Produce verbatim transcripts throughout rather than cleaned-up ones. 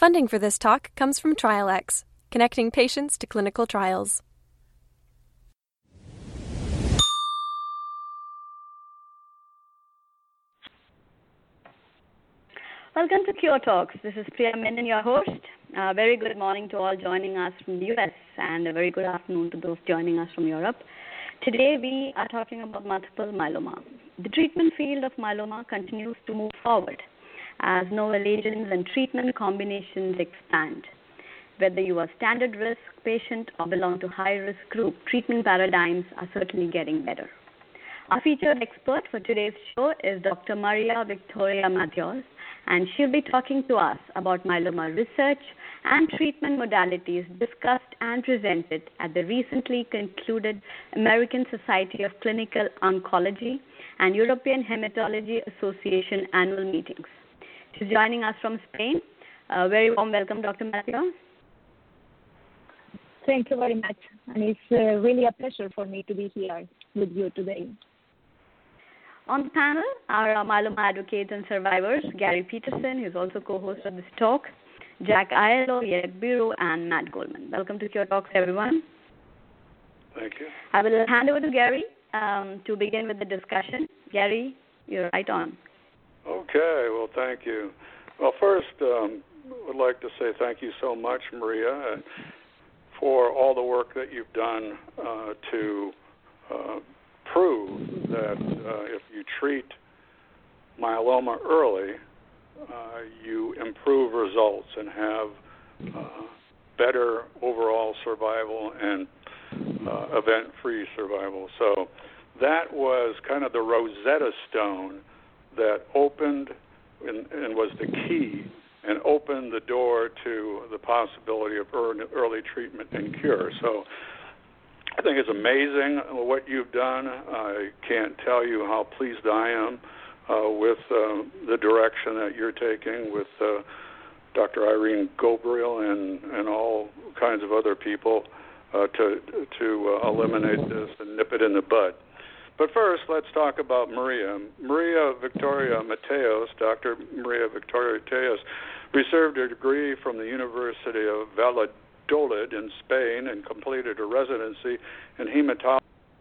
Funding for this talk comes from TrialX, connecting patients to clinical trials. Welcome to Cure Talks. This is Priya Menon, your host. A very good morning to all joining us from the U S and a very good afternoon to those joining us from Europe. Today we are talking about multiple myeloma. The treatment field of myeloma continues to move forward as novel agents and treatment combinations expand. Whether you are standard risk patient or belong to high risk group, treatment paradigms are certainly getting better. Our featured expert for today's show is Doctor Maria Victoria Mateos, and she'll be talking to us about myeloma research and treatment modalities discussed and presented at the recently concluded American Society of Clinical Oncology and European Hematology Association annual meetings. She's joining us from Spain. A very warm welcome, Doctor Mateos. Thank you very much, and it's uh, really a pleasure for me to be here with you today. On the panel are our myeloma advocates and survivors, Gary Peterson, who's also co-host of this talk, Jack Aiello, Yerek Biro, and Matt Goldman. Welcome to Cure Talks, everyone. Thank you. I will hand over to Gary um, to begin with the discussion. Gary, you're right on. Okay, well, thank you. Well, first, um, I would like to say thank you so much, Maria, uh, for all the work that you've done uh, to uh, prove that uh, if you treat myeloma early, uh, you improve results and have uh, better overall survival and uh, event-free survival. So that was kind of the Rosetta Stone that opened and, and was the key and opened the door to the possibility of early treatment and cure. So I think it's amazing what you've done. I can't tell you how pleased I am uh, with uh, the direction that you're taking with uh, Doctor Irene Gobriel and, and all kinds of other people uh, to, to uh, eliminate this and nip it in the bud. But first, let's talk about Maria. Maria Victoria Mateos, Doctor Maria Victoria Mateos, received a degree from the University of Valladolid in Spain and completed a residency in hematology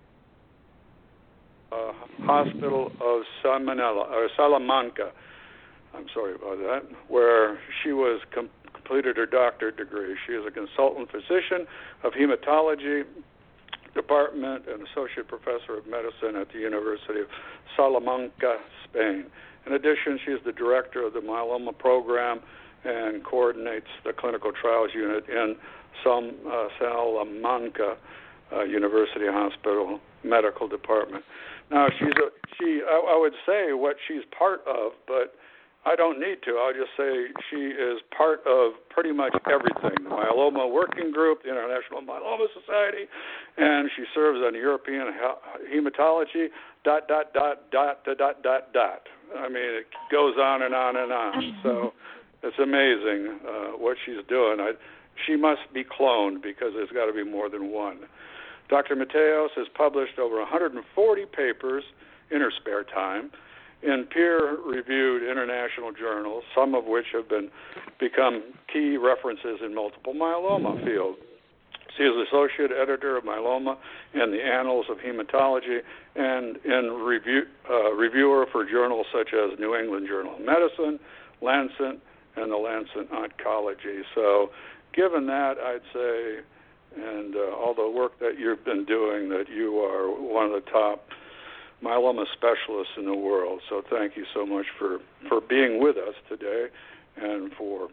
uh, Hospital of Salmonella, or Salamanca. I'm sorry about that, where she was com- completed her doctorate degree. She is a consultant physician of hematology department and associate professor of medicine at the University of Salamanca, Spain. In addition, she is the director of the myeloma program and coordinates the clinical trials unit in some uh, Salamanca uh, University Hospital Medical Department. Now, she's a, she. I, I would say what she's part of, but I don't need to. I'll just say she is part of pretty much everything. The Myeloma Working Group, the International Myeloma Society, and she serves on European Hematology, dot, dot, dot, dot, dot, dot, dot, dot. I mean, it goes on and on and on. So it's amazing uh, what she's doing. I, she must be cloned because there's got to be more than one. Doctor Mateos has published over one hundred forty papers in her spare time in peer-reviewed international journals, some of which have been become key references in multiple myeloma field. She is associate editor of myeloma in the Annals of Hematology and in review, uh, reviewer for journals such as New England Journal of Medicine, Lancet, and the Lancet Oncology. So given that, I'd say, and uh, all the work that you've been doing, that you are one of the top myeloma specialists in the world. So thank you so much for, for being with us today and for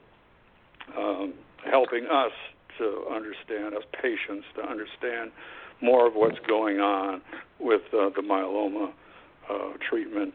um, helping us to understand, as patients, to understand more of what's going on with uh, the myeloma uh, treatment,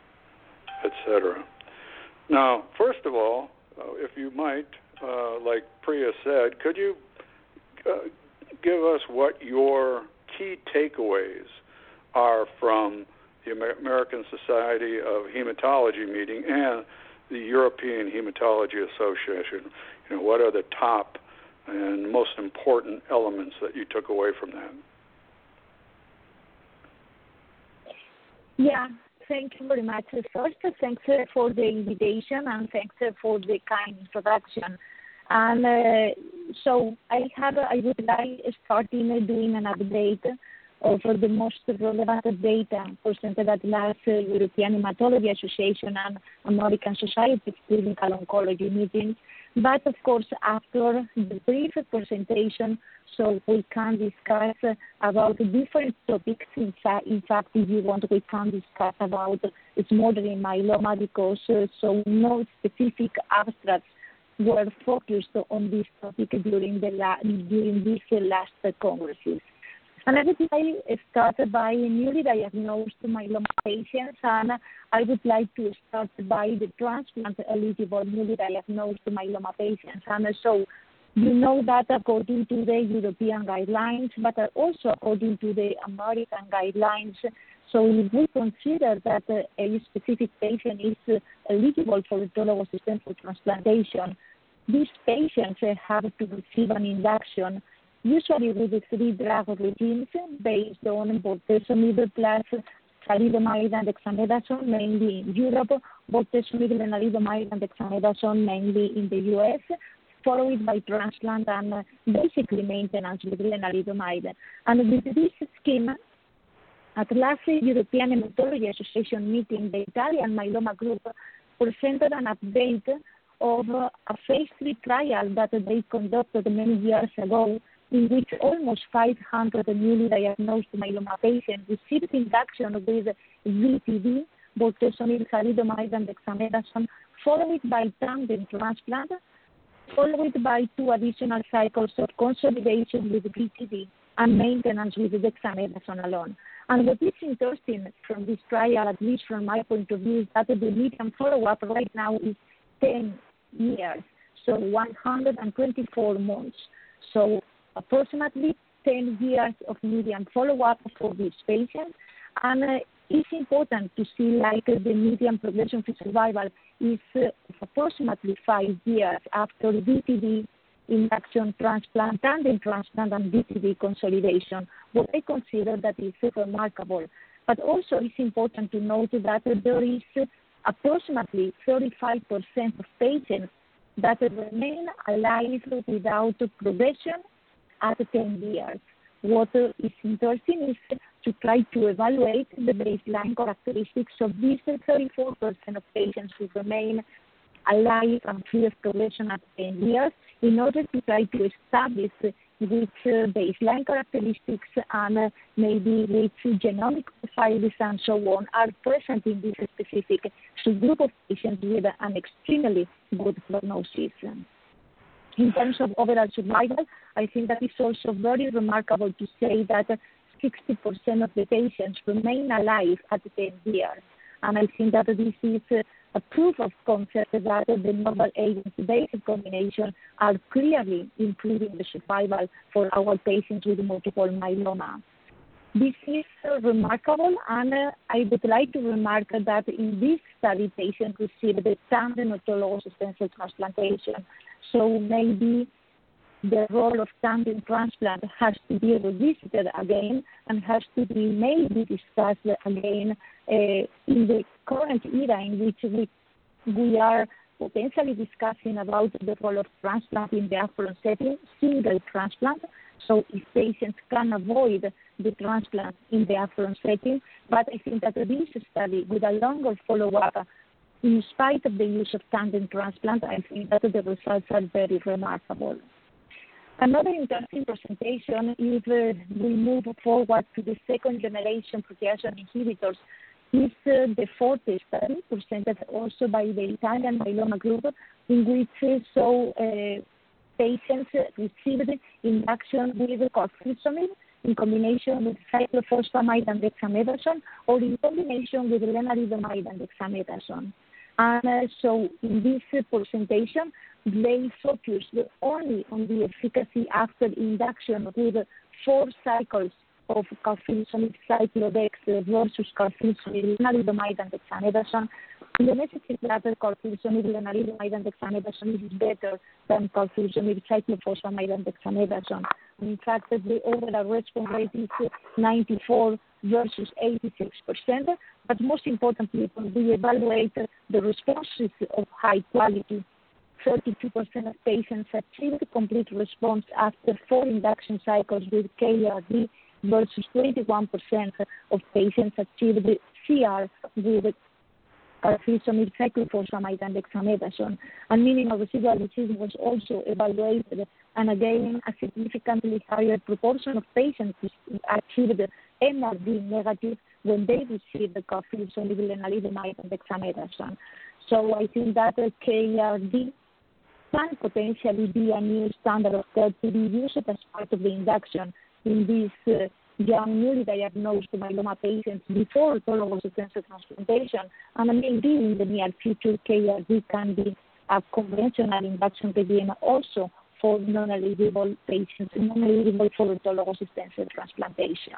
et cetera. Now, first of all, uh, if you might, uh, like Priya said, could you uh, give us what your key takeaways are from the American Society of Hematology meeting and the European Hematology Association? You know, what are the top and most important elements that you took away from that? Yeah, thank you very much. First, thanks for the invitation and thanks for the kind introduction. And uh, so I have, I would like starting uh, doing an update of the most relevant data presented at last uh, European Hematology Association and American Society of Clinical Oncology meetings. But of course, after the brief presentation, so we can discuss uh, about different topics. In, fa- in fact, if you want, we can discuss about smoldering myeloma because uh, so no specific abstracts were focused on this topic during the la- during these uh, last uh, congresses. And I would like to start by newly diagnosed myeloma patients, and I would like to start by the transplant-eligible newly diagnosed myeloma patients. And so you know that according to the European guidelines, but also according to the American guidelines, so if we consider that a specific patient is eligible for autologous stem cell transplantation, these patients have to receive an induction usually with the three drug regimes based on bortezomib plus thalidomide and dexamethasone, mainly in Europe, bortezomib, lenalidomide, and dexamethasone, mainly in the U S, followed by transplant and basically maintenance with lenalidomide. And with this scheme, at last European Hematology Association meeting, the Italian myeloma group presented an update of a phase three trial that they conducted many years ago, in which almost five hundred newly diagnosed myeloma patients received induction with V T D, bortezomib, thalidomide, and dexamethasone, followed by tandem transplant, followed by two additional cycles of consolidation with V T D and maintenance with dexamethasone alone. And what is interesting from this trial, at least from my point of view, is that the median follow-up right now is ten years, so one hundred twenty-four months. So approximately ten years of median follow-up for these patients. And uh, it's important to see like uh, the median progression-free survival is uh, approximately five years after V T D induction transplant, tandem transplant, and V T D consolidation. What I consider that is uh, remarkable. But also it's important to note that uh, there is uh, approximately thirty-five percent of patients that remain alive without progression at ten years. What is interesting is to try to evaluate the baseline characteristics of these thirty-four percent of patients who remain alive and free of progression at ten years in order to try to establish which uh, baseline characteristics and uh, maybe which genomic profiles and so on are present in this specific subgroup of patients with an extremely good prognosis. In terms of overall survival, I think that it's also very remarkable to say that sixty percent of the patients remain alive at ten years. And I think that this is a proof of concept that the novel agents-based combination are clearly improving the survival for our patients with multiple myeloma. This is uh, remarkable, and uh, I would like to remark that in this study, patients received the tandem autologous stem cell transplantation. So maybe the role of tandem transplant has to be revisited again and has to be maybe discussed again uh, in the current era in which we, we are potentially discussing about the role of transplant in the upfront setting, single transplant. So if patients can avoid the transplant in the upfront setting, but I think that this study with a longer follow-up, in spite of the use of tandem transplant, I think that the results are very remarkable. Another interesting presentation, if uh, we move forward to the second generation proteasome inhibitors, is uh, the Forte study presented also by the Italian myeloma group, in which uh, so uh, patients received induction with carfilzomib in combination with cyclophosphamide and dexamethasone, or in combination with lenalidomide and dexamethasone. And uh, so in this uh, presentation, they focused only on the efficacy after induction with four cycles of carfilzomib cyclodex versus carfilzomib, lenalidomide, and dexamethasone. And the message is that carfilzomib, lenalidomide, and dexamethasone is better than carfilzomib, cyclophosphamide, and dexamethasone. And in fact, the overall response rate is ninety-four versus eighty-six percent. But most importantly, when we evaluate the responses of high quality thirty-two percent of patients achieved complete response after four induction cycles with K R D versus twenty-one percent of patients achieved C R with carfilzomib, cyclophosphamide, and dexamethasone. And minimal residual disease was also evaluated, and again, a significantly higher proportion of patients achieved M R D negative when they received the carfilzomib, lenalidomide, and dexamethasone. So I think that the K R D can potentially be a new standard of care to be used as part of the induction in these uh, young newly diagnosed myeloma patients before autologous stem cell transplantation, and maybe in the near future K R D can be a conventional induction regimen also for non-eligible patients, non-eligible for autologous stem cell transplantation.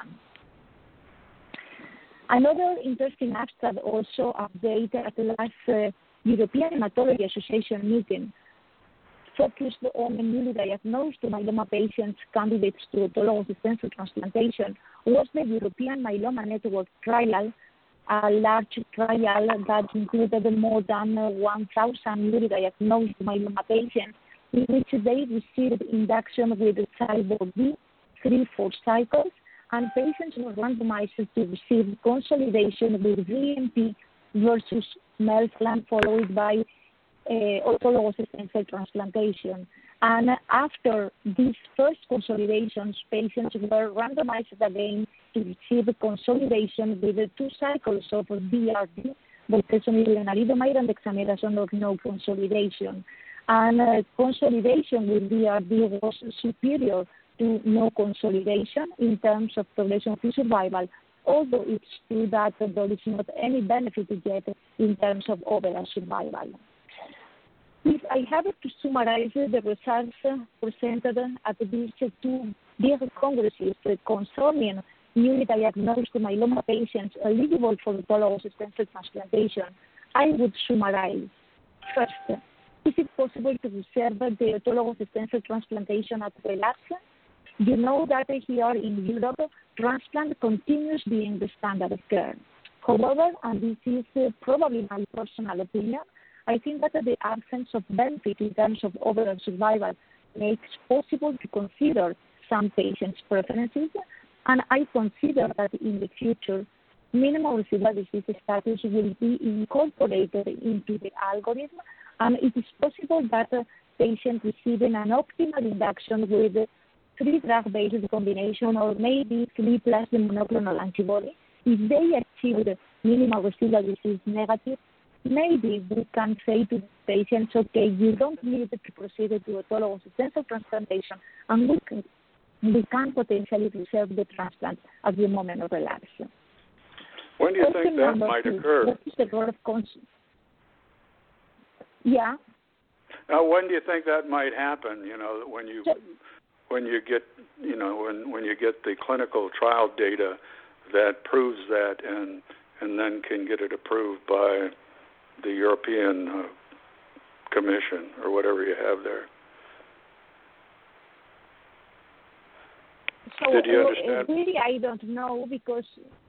Another interesting abstract also updated at the last uh, European Hematology Association meeting focused on the newly diagnosed myeloma patients candidates to autologous stem cell transplantation was the European Myeloma Network trial, a large trial that included more than one thousand newly diagnosed myeloma patients, in which they received induction with Cy/Bor-D three, four cycles, and patients were randomized to receive consolidation with V M P versus melphalan, followed by Uh, autologous stem cell transplantation. And after these first consolidations, patients were randomized again to receive consolidation with two cycles of B R D, bortezomib, lenalidomide, and dexamethasone, or no consolidation. And uh, consolidation with B R D was superior to no consolidation in terms of progression-free survival, although it's true that there is not any benefit yet in terms of overall survival. If I have to summarize the results presented at these two big congresses concerning newly diagnosed myeloma patients eligible for autologous stem cell transplantation, I would summarize. First, is it possible to reserve the autologous stem cell transplantation at relapse? You know that here in Europe, transplant continues being the standard of care. However, and this is probably my personal opinion, I think that the absence of benefit in terms of overall survival makes possible to consider some patients' preferences, and I consider that in the future, minimal residual disease status will be incorporated into the algorithm, and it is possible that patients receiving an optimal induction with three drug-based combination or maybe three plus the monoclonal antibody, if they achieve minimal residual disease negative, maybe we can say to patients, okay, you don't need to proceed to autologous stem cell transplantation, and we can, we can potentially reserve the transplant at the moment of relapse. When do you Question think that might two, occur? What is the role of cons- yeah. Now, when do you think that might happen? You know, when you so, when you get you know when when you get the clinical trial data that proves that, and and then can get it approved by the European uh, Commission or whatever you have there. So Did you understand? Uh, really, I don't know because.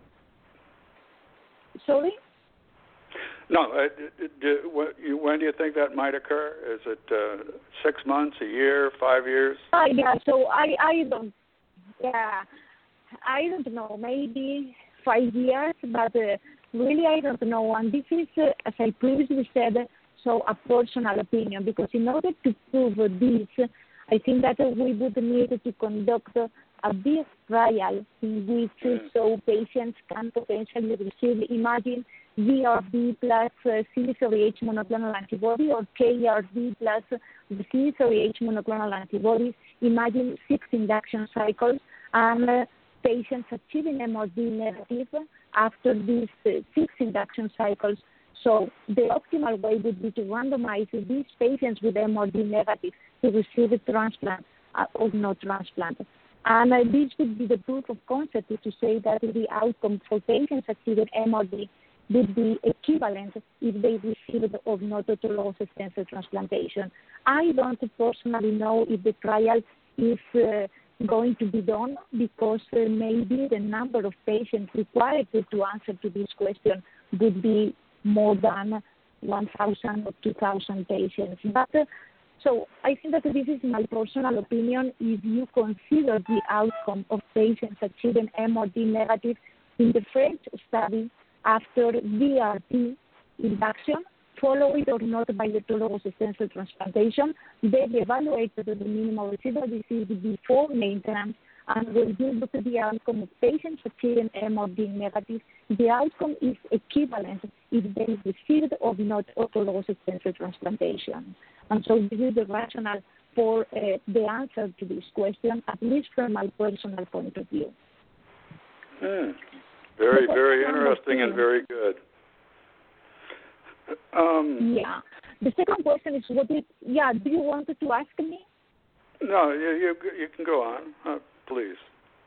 Sorry. No. Uh, do, what, you, when do you think that might occur? Is it uh, six months, a year, five years? Uh, yeah. So I, I don't. Yeah, I don't know. Maybe five years, but. Uh, Really, I don't know, and this is, uh, as I previously said, so a personal opinion, because in order to prove this, I think that uh, we would need to conduct uh, a big trial in which uh, so patients can potentially receive, imagine, V R D plus uh, C D three H monoclonal antibody or K R D plus the C D three H monoclonal antibodies, imagine six induction cycles, and uh, patients achieving M R D negative after these uh, six induction cycles. So the optimal way would be to randomize these patients with M R D negative to receive a transplant uh, or no transplant. And uh, this would be the proof of concept to say that the outcome for patients achieving M R D would be equivalent if they received or not autologous stem cell transplantation. I don't personally know if the trial is uh, going to be done because uh, maybe the number of patients required to, to answer to this question would be more than one thousand or two thousand patients. But uh, so I think that this is my personal opinion. If you consider the outcome of patients achieving M R D negative in the French study after V R T induction, followed or not by autologous stem cell transplantation, they evaluated the minimal residual disease before maintenance, and when you look at the outcome of patients achieving M R D negative, the outcome is equivalent if they received or not autologous stem cell transplantation. And so this is the rationale for uh, the answer to this question, at least from my personal point of view. Hmm. Very, very interesting and very good. Um, yeah. The second question is, what is, yeah, do you want to ask me? No, you, you, you can go on, uh, please.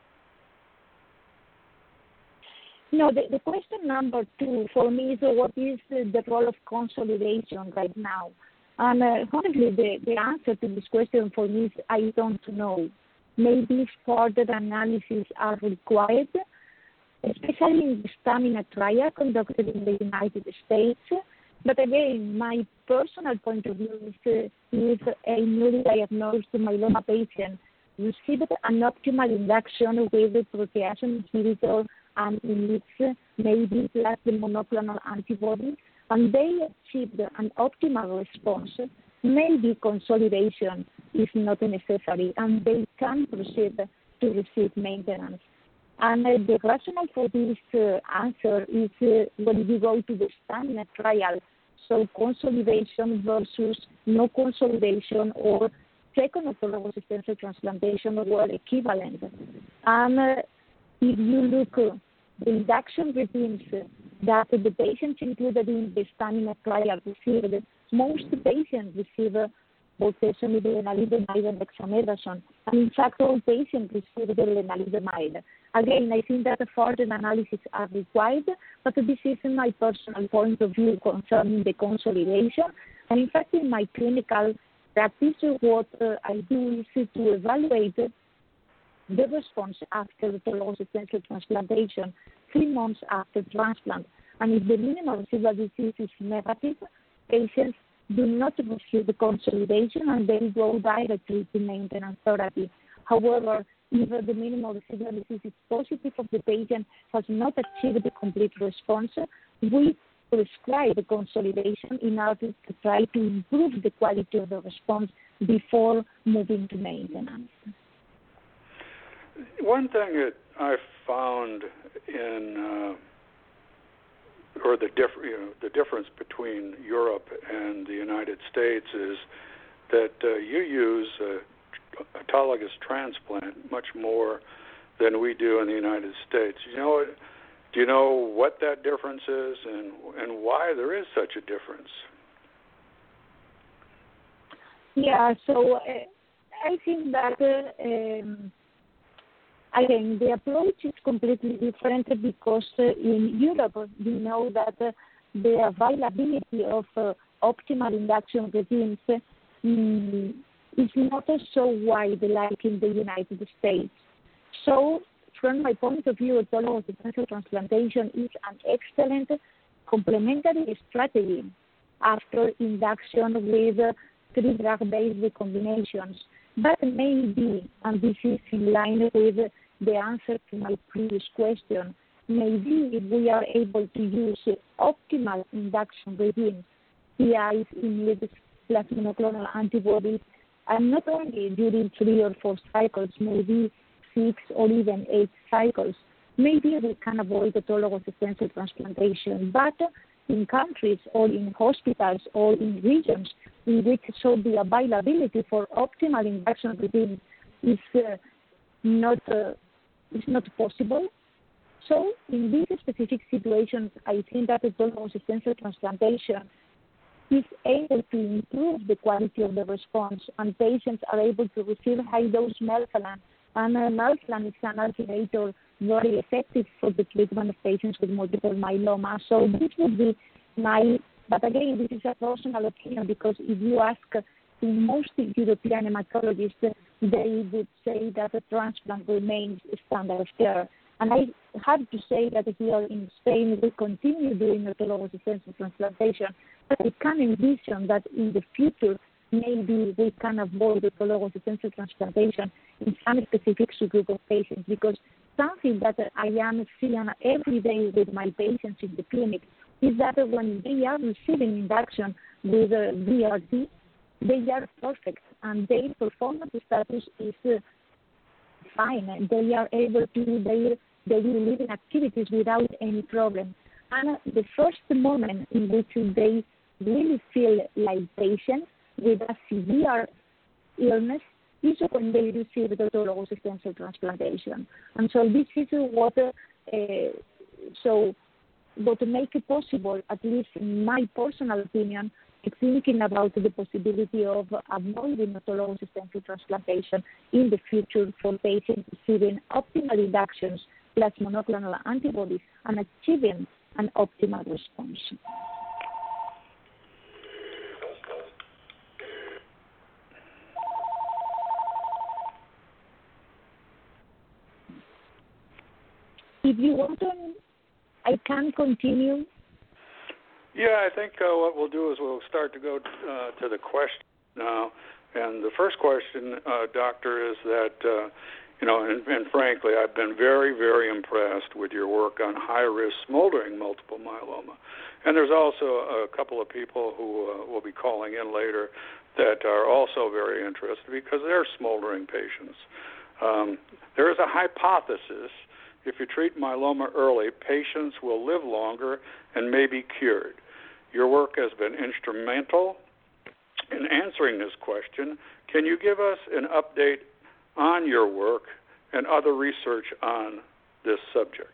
No, the, the question number two for me is uh, what is uh, the role of consolidation right now? And uh, honestly, the, the answer to this question for me is I don't know. Maybe further analysis are required, especially in the STAMINA trial conducted in the United States. But again, my personal point of view is uh, if a newly diagnosed myeloma patient received an optimal induction with a protease inhibitor and needs maybe plus the monoclonal antibody, and they achieved an optimal response, maybe consolidation is not necessary, and they can proceed to receive maintenance. And uh, the rationale for this uh, answer is uh, when you go to the STAMINA trial, so consolidation versus no consolidation or second autologous stem cell transplantation were equivalent. And uh, if you look at uh, the induction regimes that the patients included in the STAMINA trial received, most patients receive bortezomib, lenalidomide, and dexamethasone. And in fact, all patients receive the lenalidomide. Again, I think that further analysis are required, but this is my personal point of view concerning the consolidation. And in fact, in my clinical practice, what uh, I do is to evaluate the response after autologous stem cell transplantation three months after transplant. And if the minimal residual disease is negative, patients do not receive the consolidation and they go directly to maintenance therapy. However, if the minimal residual disease is positive or the patient has not achieved the complete response, we prescribe the consolidation in order to try to improve the quality of the response before moving to maintenance. One thing that I found in, uh, or the, diff- you know, the difference between Europe and the United States is that uh, you use uh, autologous transplant much more than we do in the United States. You know, do you know what that difference is and and why there is such a difference? Yeah, so uh, I think that uh, um, again the approach is completely different because uh, in Europe you know that uh, the availability of uh, optimal induction regimes um, is not so wide like in the United States. So, from my point of view, autologous stem cell transplantation is an excellent complementary strategy after induction with uh, three drug-based combinations. But maybe, and this is in line with the answer to my previous question, maybe if we are able to use optimal induction regimes, P Is, immediate plus monoclonal antibodies, and not only during three or four cycles, maybe six or even eight cycles, maybe we can avoid autologous stem cell transplantation. But in countries or in hospitals or in regions in which so the availability for optimal induction regimes is uh, not uh, is not possible. So in these specific situations, I think that autologous stem cell transplantation is able to improve the quality of the response, and patients are able to receive high-dose melphalan. And uh, melphalan is an alternator very effective for the treatment of patients with multiple myeloma. So this would be my, but again, this is a personal opinion because if you ask most European hematologists, they would say that a transplant remains standard of care. And I have to say that here in Spain, we continue doing autologous stem cell transplantation I can envision that in the future, maybe we can avoid autologous stem cell transplantation in some specific subgroup of patients, because something that I am seeing every day with my patients in the clinic is that when they are receiving induction with uh, B R T, they are perfect and their performance status is uh, fine, and they are able to do their daily living activities without any problem. And uh, the first moment in which they really feel like patients with a severe illness is when they receive the autologous stem cell transplantation. And so this is what, uh, so what make it possible, at least in my personal opinion, thinking about the possibility of avoiding autologous stem cell transplantation in the future for patients receiving optimal inductions plus monoclonal antibodies and achieving an optimal response. If you want to, I can continue. Yeah, I think uh, what we'll do is we'll start to go uh, to the question now. And the first question, uh, Doctor, is that, uh, you know, and, and frankly, I've been very, very impressed with your work on high-risk smoldering multiple myeloma. And there's also a couple of people who uh, will be calling in later that are also very interested because they're smoldering patients. Um, there is a hypothesis: if you treat myeloma early, patients will live longer and may be cured. Your work has been instrumental in answering this question. Can you give us an update on your work and other research on this subject?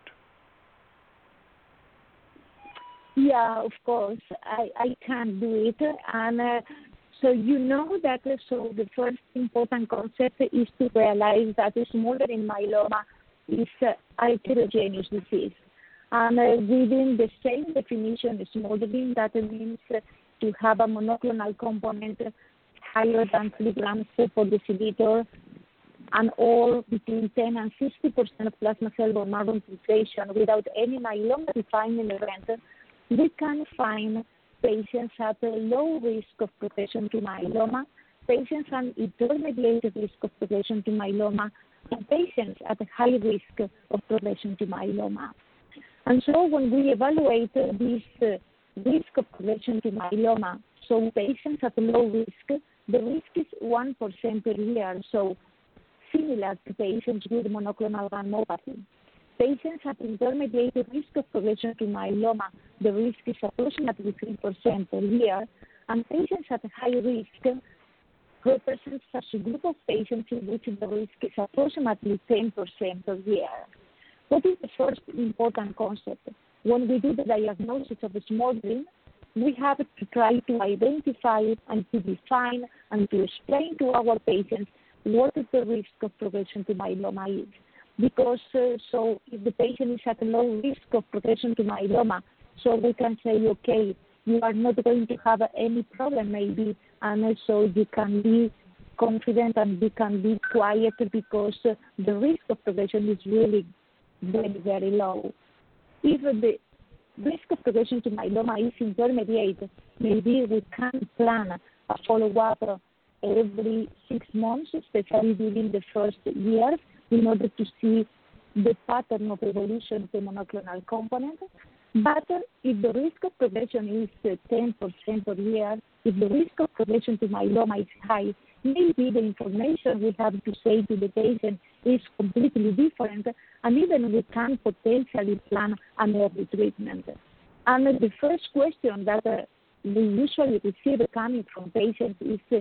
Yeah, of course, I, I can do it. And uh, so you know that uh, so the first important concept is to realize that smoldering myeloma is uh, a heterogeneous disease. And uh, within the same definition of smoldering, that means uh, to have a monoclonal component higher than three grams per deciliter, and all between ten and sixty percent of plasma cell bone marrow infiltration without any myeloma-defining event, we can find patients at a low risk of progression to myeloma, patients at intermediate risk of progression to myeloma, and patients at a high risk of progression to myeloma. And so when we evaluate uh, this uh, risk of progression to myeloma, so patients at low risk, the risk is one percent per year, so similar to patients with monoclonal gammopathy. Patients at intermediate risk of progression to myeloma, the risk is approximately three percent per year, and patients at high risk represents such a group of patients in which the risk is approximately ten percent per year. What is the first important concept? When we do the diagnosis of smoldering, we have to try to identify and to define and to explain to our patients what the risk of progression to myeloma is. Because uh, so if the patient is at a low risk of progression to myeloma, so we can say, okay, you are not going to have any problem maybe, and so you can be confident and you can be quiet because uh, the risk of progression is really very, very low. If the risk of progression to myeloma is intermediate, maybe we can plan a follow-up every six months, especially during the first year, in order to see the pattern of evolution of the monoclonal component. But if the risk of progression is ten percent per year, if the risk of progression to myeloma is high, maybe the information we have to say to the patient is completely different, and even we can potentially plan an early treatment. And the first question that uh, we usually receive coming from patients is, uh,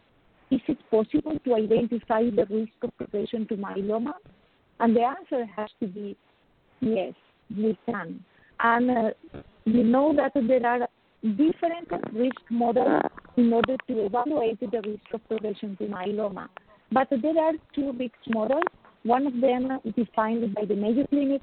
is it possible to identify the risk of progression to myeloma? And the answer has to be yes, we can. And uh, you know that there are different risk models in order to evaluate the risk of progression to myeloma. But there are two risk models. One of them is defined by the Mayo Clinic,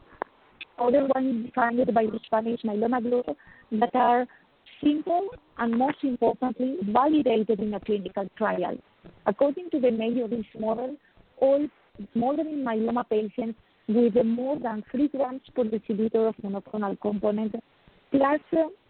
other one is defined by the Spanish Myeloma Group, that are simple and, most importantly, validated in a clinical trial. According to the Mayo risk model, all smoldering myeloma patients with more than three grams per deciliter of monoclonal component plus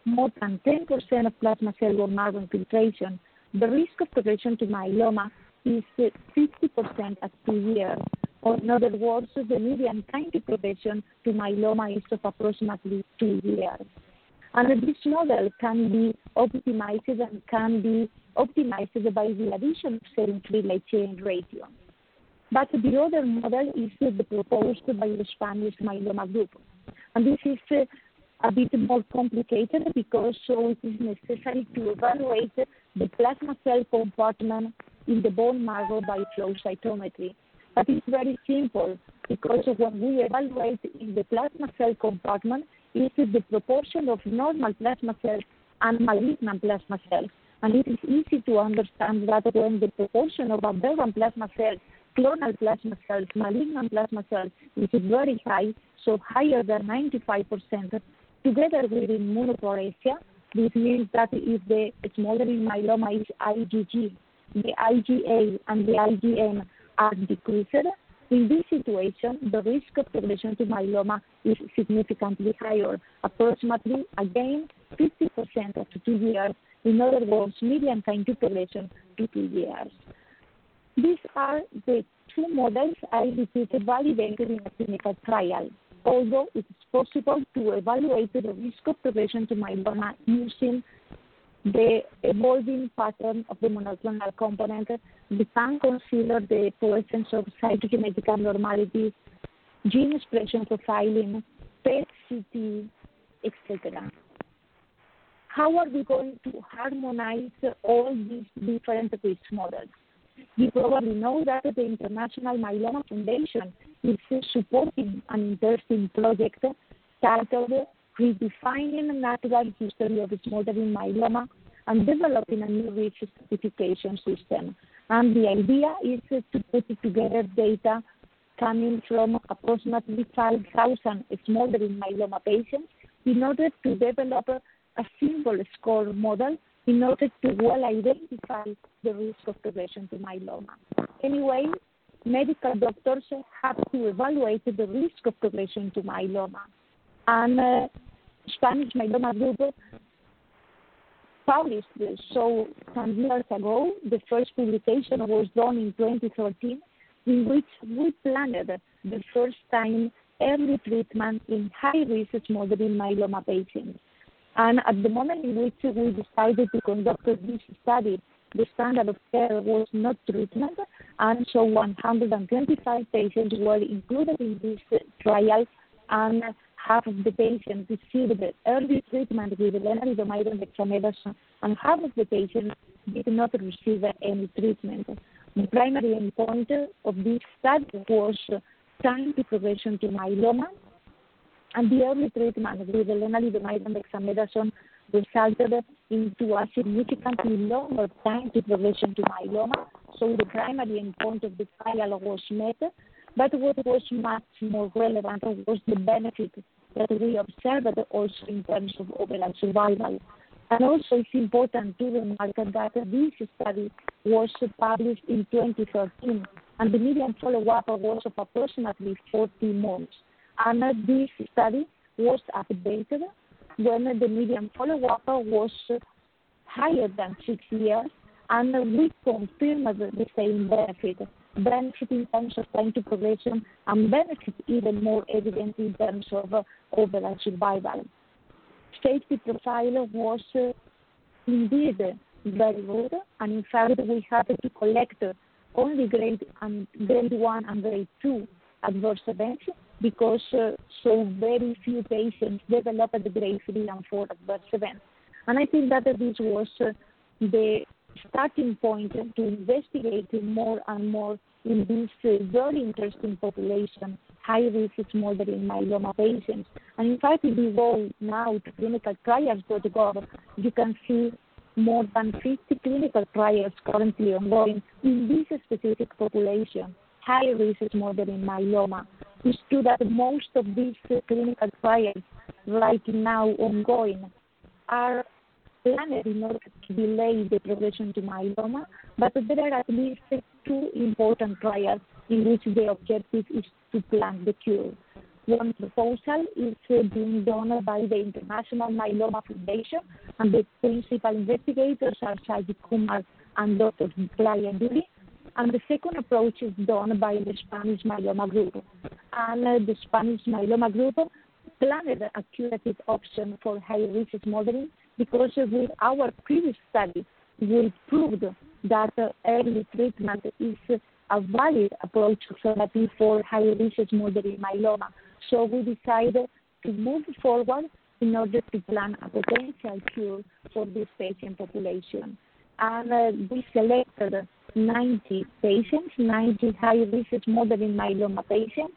more than ten percent of plasma cell bone marrow infiltration, the risk of progression to myeloma is fifty percent at two years. Or in other words, the median time to progression to myeloma is of approximately two years. And this model can be optimized and can be optimized by the addition of serum-free light chain ratio. But the other model is the proposed by the Spanish myeloma group. And this is uh, a bit more complicated because so it is necessary to evaluate the plasma cell compartment in the bone marrow by flow cytometry. But it's very simple because when we evaluate in the plasma cell compartment, it is the proportion of normal plasma cells and malignant plasma cells. And it is easy to understand that when the proportion of aberrant plasma cells, clonal plasma cells, malignant plasma cells is very high, so higher than ninety-five percent, together with immunoporesia, this means that if the smoldering myeloma is I G G, the I G A and the I G M are decreased, in this situation, the risk of progression to myeloma is significantly higher, approximately, again, fifty percent after two years. In other words, median time to progression to two years. These are the two models I repeated validated in a clinical trial, although it is possible to evaluate the risk of progression to myeloma using the evolving pattern of the monoclonal component. We can consider the presence of cytogenetic abnormalities, gene expression profiling, P E T C T, et cetera. How are we going to harmonize all these different risk models? You probably know that the International Myeloma Foundation is supporting an interesting project titled Redefining the Natural History of Smoldering Myeloma and Developing a New Risk Stratification System. And the idea is to put together data coming from approximately five thousand smoldering myeloma patients in order to develop a simple score model in order to well identify the risk of progression to myeloma. Anyway, medical doctors have to evaluate the risk of progression to myeloma. And uh, Spanish Myeloma Group published this. So some years ago, the first publication was done in twenty thirteen, in which we planned the first time early treatment in high-risk smoldering myeloma patients. And at the moment in which we decided to conduct this study, the standard of care was not treatment, and so one hundred twenty-five patients were included in this trial, and half of the patients received early treatment with lenalidomide and dexamethasone, and half of the patients did not receive any treatment. The primary endpoint of this study was time to progression to myeloma, and the early treatment with lenalidomide and dexamethasone resulted into a significantly longer time to progression to myeloma. So the primary endpoint of the trial was met, but what was much more relevant was the benefit that we observed also in terms of overall survival. And also it's important to remark that this study was published in twenty thirteen, and the median follow-up was of approximately forty months. And this study was updated when the median follow-up was higher than six years, and we confirmed the same benefit, benefit in terms of time to progression, and benefit even more evident in terms of uh, overall survival. Safety profile was uh, indeed very good, and in fact we had to collect only grade, um, grade one and grade two adverse events, because uh, so very few patients developed the grade three and four adverse events. And I think that this was uh, the starting point to investigate more and more in this uh, very interesting population, high-risk smoldering myeloma patients. And in fact, if you go now to clinical trials dot gov, you can see more than fifty clinical trials currently ongoing in this specific population, high-risk smoldering myeloma. It's true that most of these uh, clinical trials right now ongoing are planned in order to delay the progression to myeloma, but there are at least two important trials in which the objective is to plan the cure. One proposal is uh, being done by the International Myeloma Foundation, and the principal investigators are Sajid Kumar and Doctor Brian Dury. And the second approach is done by the Spanish Myeloma Group. And uh, the Spanish Myeloma Group planned a curative option for high-risk smoldering because uh, with our previous study, we proved that uh, early treatment is uh, a valid approach therapy for high-risk smoldering myeloma. So we decided to move forward in order to plan a potential cure for this patient population. And uh, we selected ninety patients, ninety high-risk smoldering myeloma patients,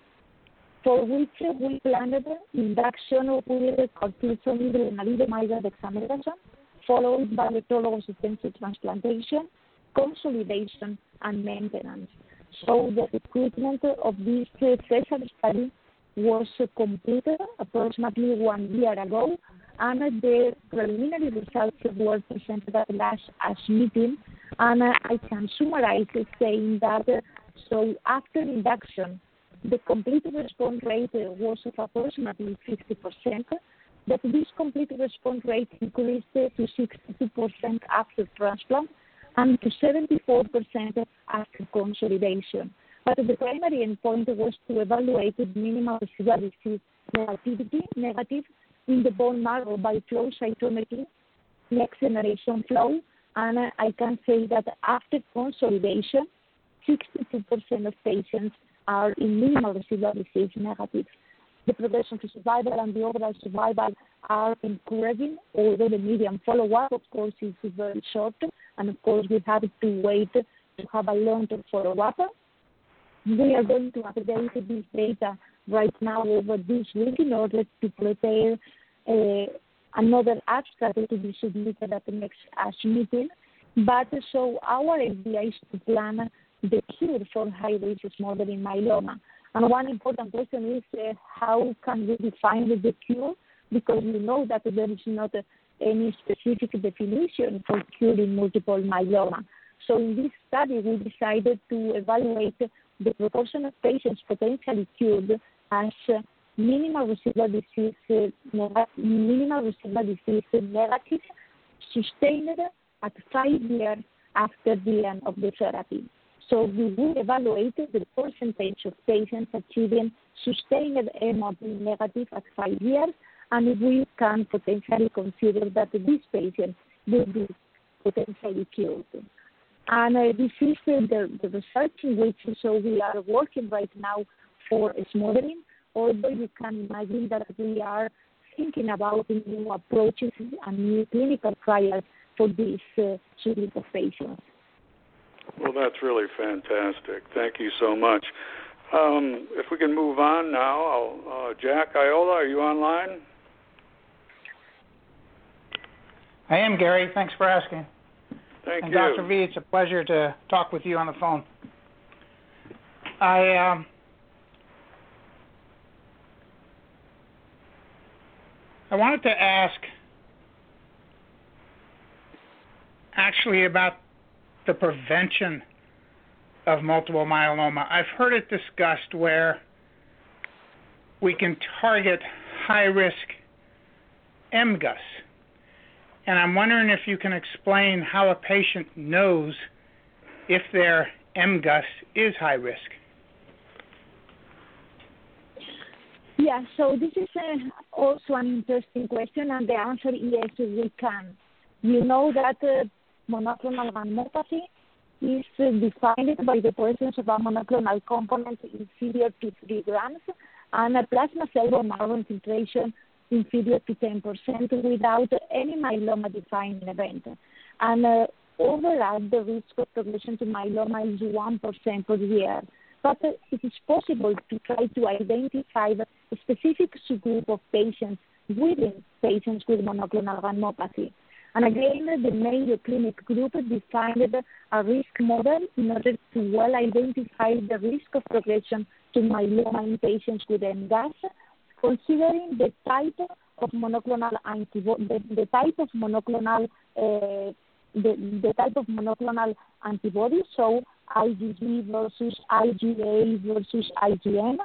for which uh, we planned induction with cortisone, lenalidomide, dexamethasone, followed by autologous stem cell transplantation, consolidation, and maintenance. So the recruitment of this uh, CESAR study was uh, completed approximately one year ago, and uh, the preliminary results were presented at last ASH meeting. And uh, I can summarize it saying that uh, so after induction, the complete response rate uh, was of approximately fifty percent, but this complete response rate increased uh, to sixty-two percent after transplant and to seventy-four percent after consolidation. But the primary endpoint was to evaluate the minimal residual disease negativity, negative in the bone marrow by flow cytometry, next generation flow, and uh, I can say that after consolidation, sixty-two percent of patients are in minimal residual disease negative. The progression-free survival and the overall survival are encouraging, although the median follow-up, of course, is very short, and of course we have to wait to have a long-term follow-up. We are going to update this data right now over this week in order to prepare uh, another abstract to be submitted at the next ASH meeting. But so our idea is to plan the cure for high-risk smoldering myeloma. And one important question is uh, how can we define the cure? Because we know that there is not uh, any specific definition for curing multiple myeloma. So in this study, we decided to evaluate the proportion of patients potentially cured as uh, minimal residual disease, uh, neg- minimal residual disease negative, sustained at five years after the end of the therapy. So we will evaluate the percentage of patients achieving sustained M O D negative at five years, and we can potentially consider that these patients will be potentially cured. And uh, this is uh, the, the research in which so we are working right now for smoldering, although you can imagine that we are thinking about new approaches and new clinical trials for this uh, subgroup of patients. Well, that's really fantastic. Thank you so much. Um, if we can move on now, I'll, uh, Jack Iola, are you online? I am, Gary. Thanks for asking. Thank and you. Doctor V, it's a pleasure to talk with you on the phone. I um, I wanted to ask actually about the prevention of multiple myeloma. I've heard it discussed where we can target high-risk M G U S. And I'm wondering if you can explain how a patient knows if their M G U S is high risk. Yeah, so this is uh, also an interesting question, and the answer is yes, we can. You know that uh, monoclonal gammopathy is uh, defined by the presence of a monoclonal component inferior to three grams and a plasma cell bone marrow infiltration inferior to ten percent without any myeloma-defining event. And uh, overall, the risk of progression to myeloma is one percent per year. But uh, it is possible to try to identify a specific subgroup of patients within patients with monoclonal gammopathy. And again, the Mayo Clinic group defined a risk model in order to well identify the risk of progression to myeloma in patients with M G U S, considering the type of monoclonal antibody, the, the type of monoclonal, uh, the, the type of monoclonal antibody, so I G G versus I G A versus I G M,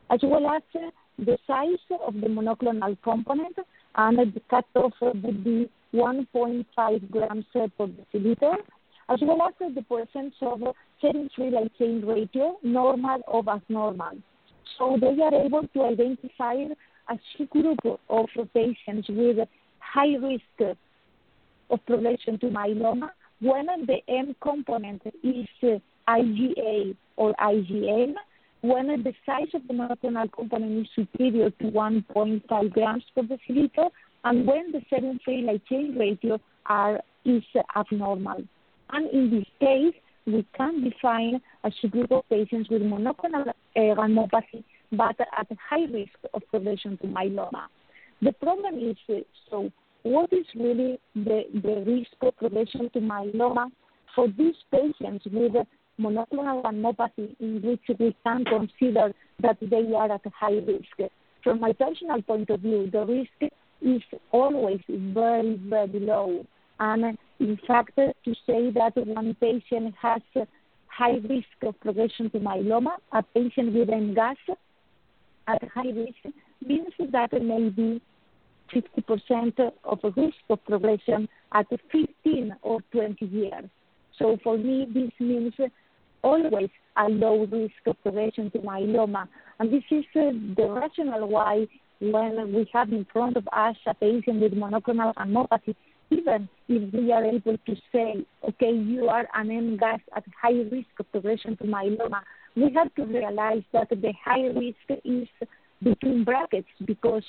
as well as uh, the size of the monoclonal component, and the cutoff would be one point five grams per deciliter, as well as uh, the presence of serum-free light chain ratio, normal or abnormal. So they are able to identify a subgroup of patients with high risk of progression to myeloma when the M component is uh, I G A or I G M, when the size of the monoclonal component is superior to one point five grams per deciliter, and when the serum-free light chain ratio are, is abnormal. And in this case, we can define a subgroup of patients with monoclonal uh, gammopathy, but at high risk of progression to myeloma. The problem is, uh, so what is really the, the risk of progression to myeloma for these patients with monoclonal gammopathy, in which we can consider that they are at high risk? From my personal point of view, the risk is always very, very low. And in fact, to say that one patient has high risk of progression to myeloma, a patient with M G A S at high risk, means that maybe fifty percent of risk of progression at fifteen or twenty years. So for me, this means always a low risk of progression to myeloma. And this is uh, the rationale why when we have in front of us a patient with monoclonal gammopathy, even if we are able to say, okay, you are an M G A S at high risk of progression to myeloma, we have to realize that the high risk is between brackets, because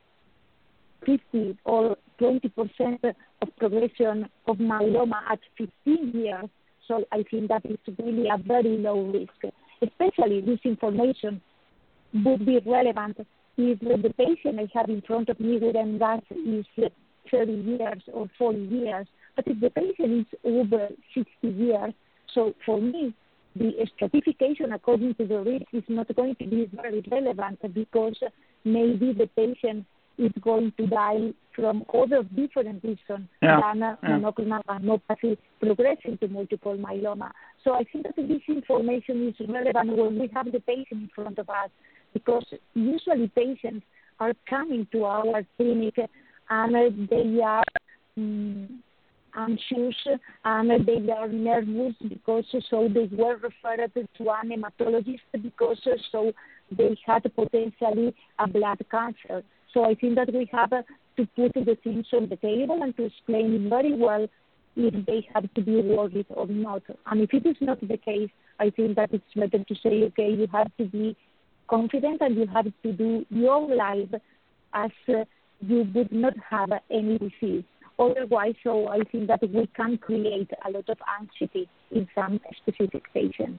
fifty or twenty percent of progression of myeloma at fifteen years. So I think that is really a very low risk. Especially this information would be relevant if the patient I have in front of me with M G A S is thirty years or forty years. But if the patient is over sixty years, so for me, the stratification according to the risk is not going to be very relevant, because maybe the patient is going to die from other different reasons yeah. than yeah. monoclonal gammopathy progressing to multiple myeloma. So I think that this information is relevant when we have the patient in front of us, because usually patients are coming to our clinic and they are um, anxious and they are nervous because so they were referred to an hematologist because so they had potentially a blood cancer. So I think that we have to put the things on the table and to explain very well if they have to be worried or not. And if it is not the case, I think that it's better to say, okay, you have to be confident and you have to do your life as uh, you would not have any disease. Otherwise, so I think that we can create a lot of anxiety in some specific patients.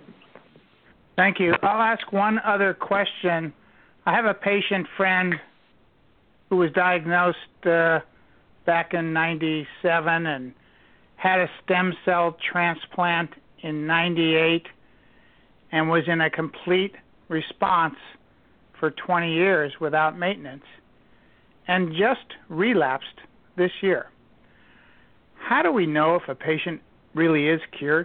Thank you. I'll ask one other question. I have a patient friend who was diagnosed uh, back in ninety-seven and had a stem cell transplant in ninety-eight and was in a complete response for twenty years without maintenance and just relapsed this year. How do we know if a patient really is cured?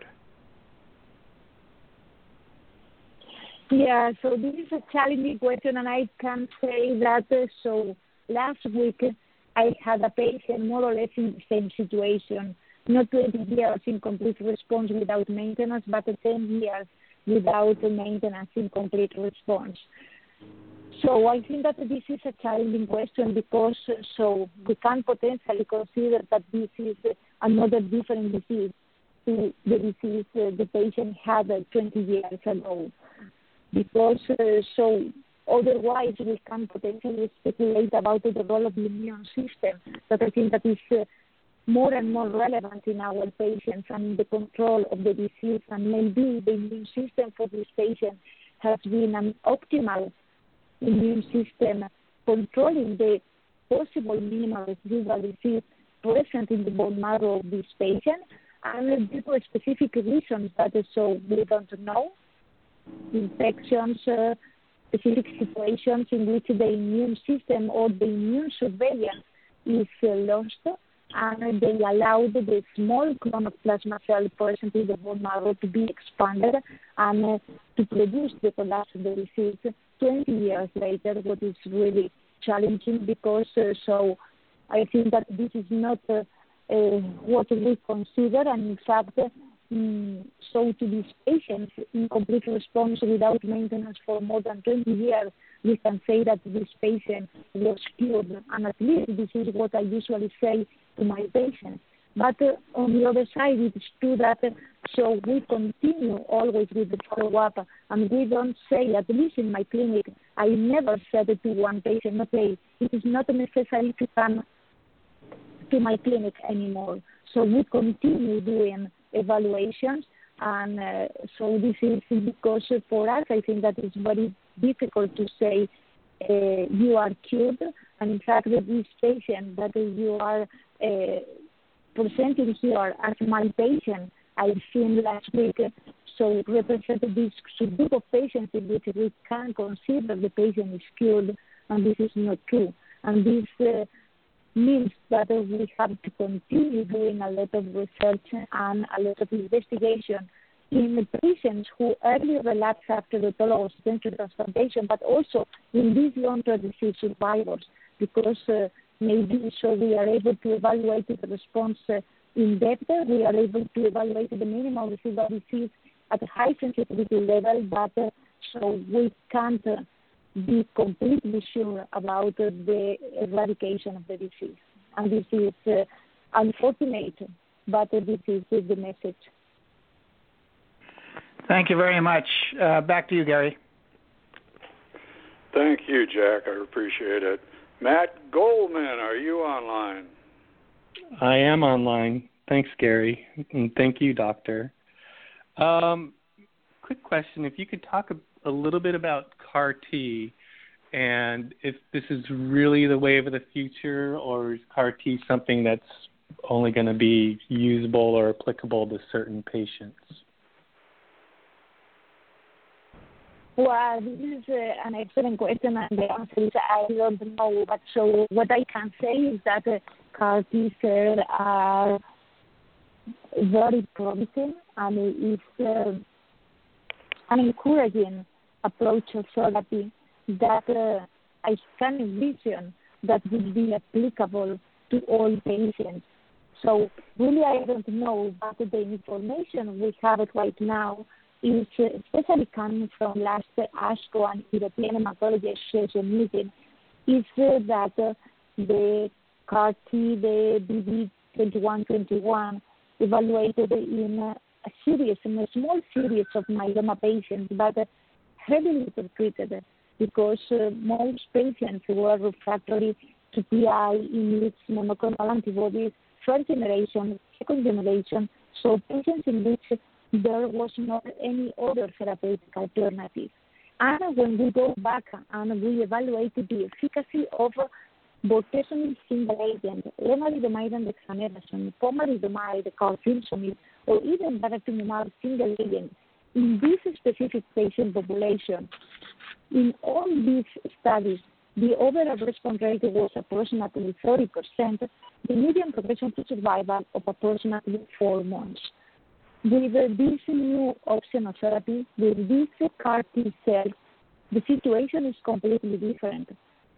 Yeah, so this is a challenging question, and I can say that uh, so last week I had a patient more or less in the same situation, not twenty years in complete response without maintenance, but ten years without maintenance in complete response. So I think that this is a challenging question because uh, so we can potentially consider that this is uh, another different disease to the disease uh, the patient had uh, twenty years ago. Because uh, so otherwise we can potentially speculate about the role of the immune system, that I think that is uh, more and more relevant in our patients and the control of the disease, and maybe the immune system for this patient has been an optimal immune system controlling the possible minimal residual disease present in the bone marrow of this patient, and due to specific reasons that is so we don't know, infections, uh, specific situations in which the immune system or the immune surveillance is uh, lost, and they allowed the small clone of plasma cell present in the bone marrow to be expanded and uh, to produce the collapse of the disease twenty years later, what is really challenging because uh, so I think that this is not uh, uh, what we consider, and in fact, uh, mm, so to these patients in complete response without maintenance for more than twenty years, we can say that this patient was cured, and at least this is what I usually say to my patients. But uh, on the other side, it is true that uh, so we continue always with the follow-up, and we don't say, at least in my clinic, I never said to one patient, okay, it is not necessary to come to my clinic anymore. So we continue doing evaluations, and uh, so this is because for us, I think that it's very difficult to say uh, you are cured, and in fact, this patient that you are uh, presenting here as my patient, I've seen last week, so represented this group of patients in which we can consider the patient is cured, and this is not true. And this uh, means that uh, we have to continue doing a lot of research and a lot of investigation in the patients who early relapse after autologous stem cell transplantation, but also in these long-term disease survivors, because uh, maybe so we are able to evaluate the response uh, in depth. We are able to evaluate the minimal residual disease at a high sensitivity level, but uh, so we can't uh, be completely sure about uh, the eradication of the disease. And this is uh, unfortunate, but uh, this is uh, the message. Thank you very much. Uh, back to you, Gary. Thank you, Jack. I appreciate it. Matt Goldman, are you online? I am online. Thanks, Gary. And thank you, Doctor. Um, quick question. If you could talk a, a little bit about C A R T and if this is really the wave of the future, or is C A R T something that's only going to be usable or applicable to certain patients? Well, this is uh, an excellent question, and the answer is I don't know. But so what I can say is that uh, C A R T cells are very promising, and it's uh, an encouraging approach of therapy that uh, I can envision that would be applicable to all patients. So really, I don't know, but the information we have right now is uh, especially coming from last uh, ASCO and European Hematology Association meeting, is uh, that uh, the C A R T, the B B twenty-one twenty-one, evaluated in uh, a series, in a small series of myeloma patients, but uh, heavily treated because uh, most patients were refractory to P I, in monoclonal antibodies, first generation, second generation, so patients in which there was not any other therapeutic alternative. And when we go back and we evaluate the efficacy of bortezomib single agent, lenalidomide and dexamethasone, pomalidomide, carfilzomib, or even daratumumab single agent, in this specific patient population, in all these studies, the overall response rate was approximately thirty percent, the median progression-free survival of approximately four months. With uh, this new option of therapy, with these C A R T cells, the situation is completely different.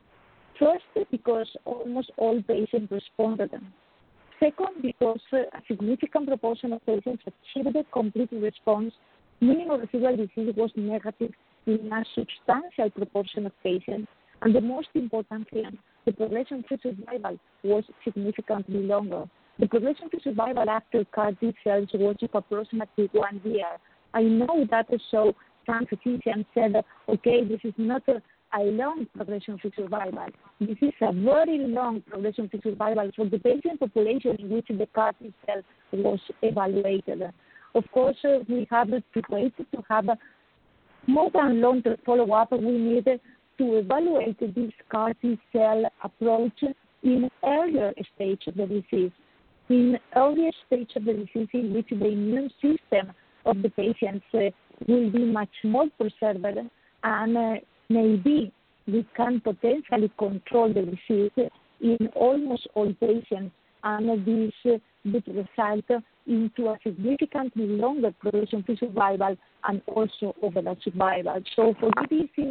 First, because almost all patients responded. Second, because uh, a significant proportion of patients achieved a complete response. Minimal residual disease was negative in a substantial proportion of patients. And the most important thing, the progression-free survival was significantly longer. The progression-free survival after C A R T cells was of approximately one year. I know that so some physicians said, okay, this is not a, a long progression-free survival. This is a very long progression-free survival for the patient population in which the C A R T cell was evaluated. Of course, uh, we have to wait to have a more than long-term follow-up. We need to evaluate this C A R T cell approach in earlier stage of the disease. In earlier stage of the disease in which the immune system of the patients uh, will be much more preserved, and uh, maybe we can potentially control the disease in almost all patients, and uh, this uh, would result into a significantly longer progression-free survival and also overall survival. So for me, this is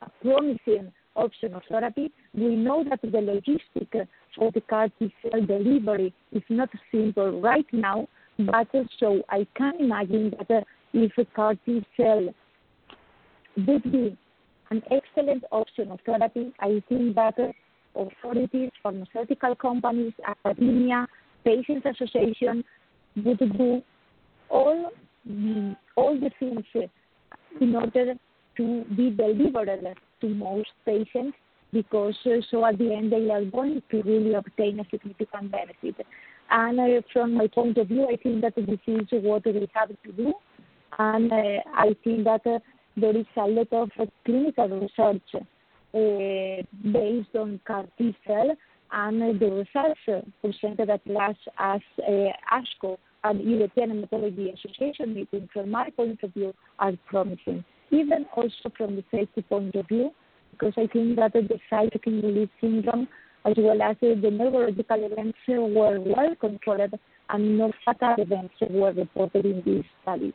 a promising option of therapy. We know that the logistic for the C A R T cell delivery is not simple right now, but so I can imagine that uh, if a C A R T cell would be an excellent option of therapy, I think that uh, authorities, pharmaceutical companies, academia, patients association would do all the, all the things uh, in order to be delivered to most patients, because uh, so at the end they are going to really obtain a significant benefit. And uh, from my point of view, I think that this is what we have to do. And uh, I think that uh, there is a lot of uh, clinical research uh, based on C A R T cell, and uh, the results uh, presented at last as uh, ASCO and European Hematology Association meeting, from my point of view, are promising. Even also from the safety point of view, because I think that the cytokine release syndrome, as well as the neurological events, were well controlled and no fatal events were reported in this study.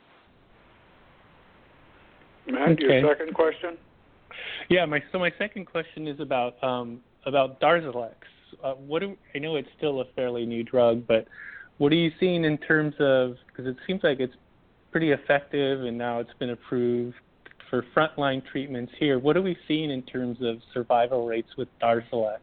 Matt, okay. Your second question? Yeah, my so my second question is about um, about Darzalex. Uh, what do, I know it's still a fairly new drug, but what are you seeing in terms of, because it seems like it's pretty effective and now it's been approved for frontline treatments here. What are we seeing in terms of survival rates with Darzalex?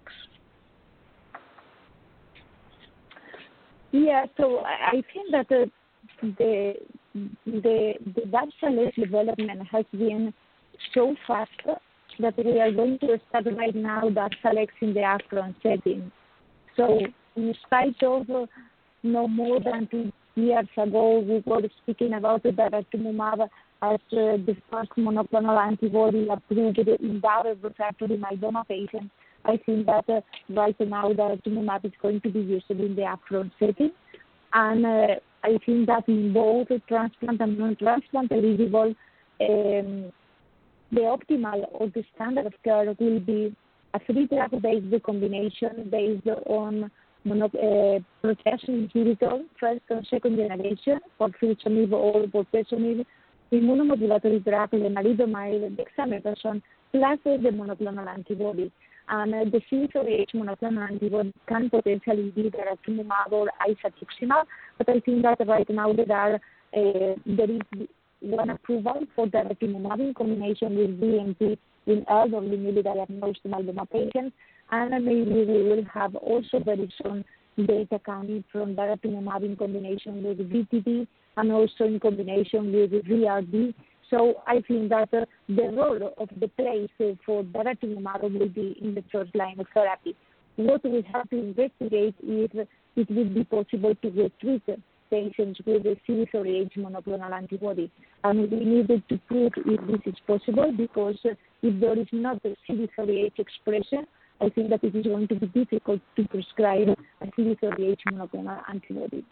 Yeah, so I think that the the the, the Darzalex development has been so fast that we are going to start right now Darzalex in the upfront setting. So in spite of uh, no more than two years ago, we were speaking about the daratumumab as uh, the first monoclonal antibody approved in double refractory myeloma patients. I think that uh, right now daratumumab is going to be used in the upfront setting. And uh, I think that in both transplant and non-transplant eligible, um, the optimal or the standard of care will be a three-drug-based combination based on mono, uh, proteasome inhibitor, first and second generation, carfilzomib or bortezomib, immunomodulatory drug, lenalidomide, dexamethasone, plus the monoclonal antibody. And uh, the C D four H monoclonal antibody can potentially be daratumumab or isatuximab, but I think that right now there are uh, there is one approval for daratumumab in combination with D M T in elderly newly diagnosed myeloma patients, and maybe we will have also very soon data coming from daratumumab in combination with V T D and also in combination with V R D. So I think that uh, the role of the place uh, for daratumumab will be in the first line of therapy. What we have to investigate is it will be possible to treat patients with the C D four H monoclonal antibody. And we needed to prove if this is possible, because uh, if there is not a C D four H expression, I think that it is going to be difficult to prescribe a C D four H monoclonal antibody.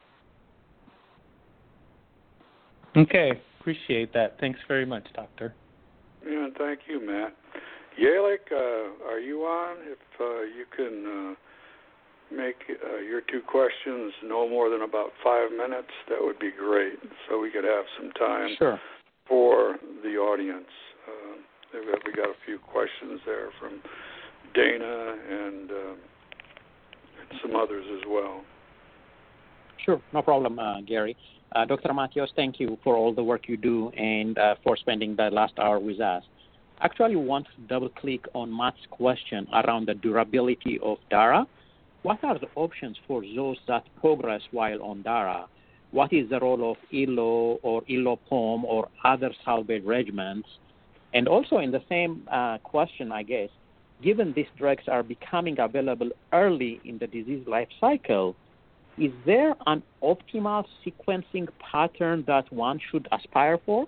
Okay, appreciate that. Thanks very much, Doctor. Yeah, thank you, Matt. Yalik, uh, are you on? If uh, you can uh, make uh, your two questions no more than about five minutes, that would be great, so we could have some time sure. for the audience. Uh, we got a few questions there from Dana and, uh, and some others as well. Sure, no problem, uh, Gary. Uh, Doctor Mathios, thank you for all the work you do and uh, for spending the last hour with us. Actually, want to double-click on Matt's question around the durability of DARA. What are the options for those that progress while on DARA? What is the role of I L O or I L O P O M or other salvage regimens? And also in the same uh, question, I guess, given these drugs are becoming available early in the disease life cycle, is there an optimal sequencing pattern that one should aspire for?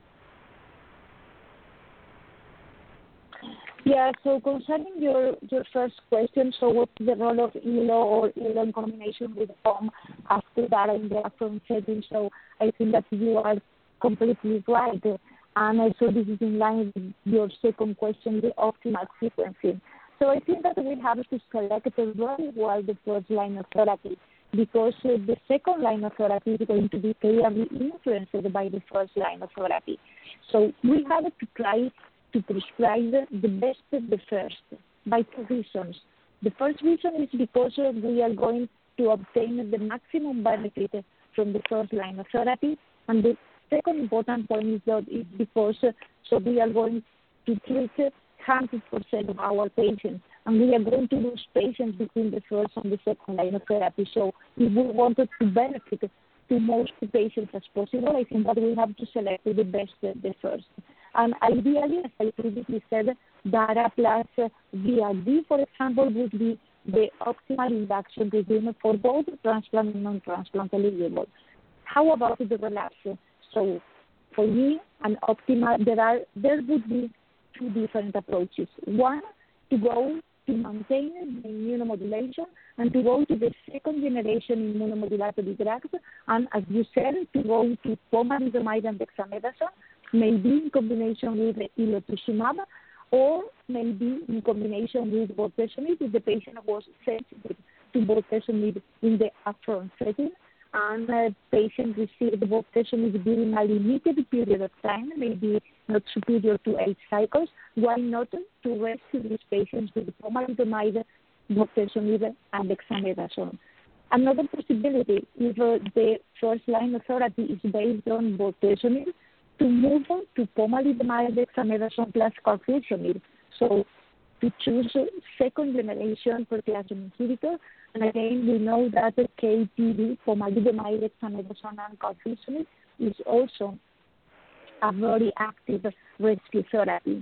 Yeah, so concerning your, your first question, so what's the role of I L O or I L O in combination with P O M after that in the upfront setting? So I think that you are completely right. And also this is in line with your second question, the optimal sequencing. So I think that we have to select very well the first line of therapy, because uh, the second line of therapy is going to be clearly influenced by the first line of therapy. So we have to try to prescribe the best the first by two reasons. The first reason is because uh, we are going to obtain the maximum benefit from the first line of therapy, and the second important point is that it's because uh, so we are going to treat one hundred percent of our patients, and we are going to lose patients between the first and the second line of therapy. So if we wanted to benefit to most patients as possible, I think that we have to select the best, uh, the first. And ideally, as I previously said, DARA plus uh, V R D, for example, would be the optimal induction regime for both transplant and non-transplant eligible. How about the relapse? So for me, an optimal, there are there would be two different approaches. One, to go to maintain the immunomodulation and to go to the second generation immunomodulatory drugs, and as you said, to go to pomalidomide and dexamethasone, maybe in combination with elotuzumab, or maybe in combination with bortezomib if the patient was sensitive to bortezomib in the upfront setting, and the patient received bortezomib during a limited period of time, maybe not superior to eight cycles. Why not to rescue these patients with pomalidomide, bortezomib, and dexamethasone? Another possibility, if uh, the first line of therapy is based on bortezomib, to move on to pomalidomide, dexamethasone plus carfilzomib. So to choose second generation proteasome inhibitor. And again, we know that the K P D, pomalidomide, dexamethasone, and carfilzomib is also a very active rescue therapy.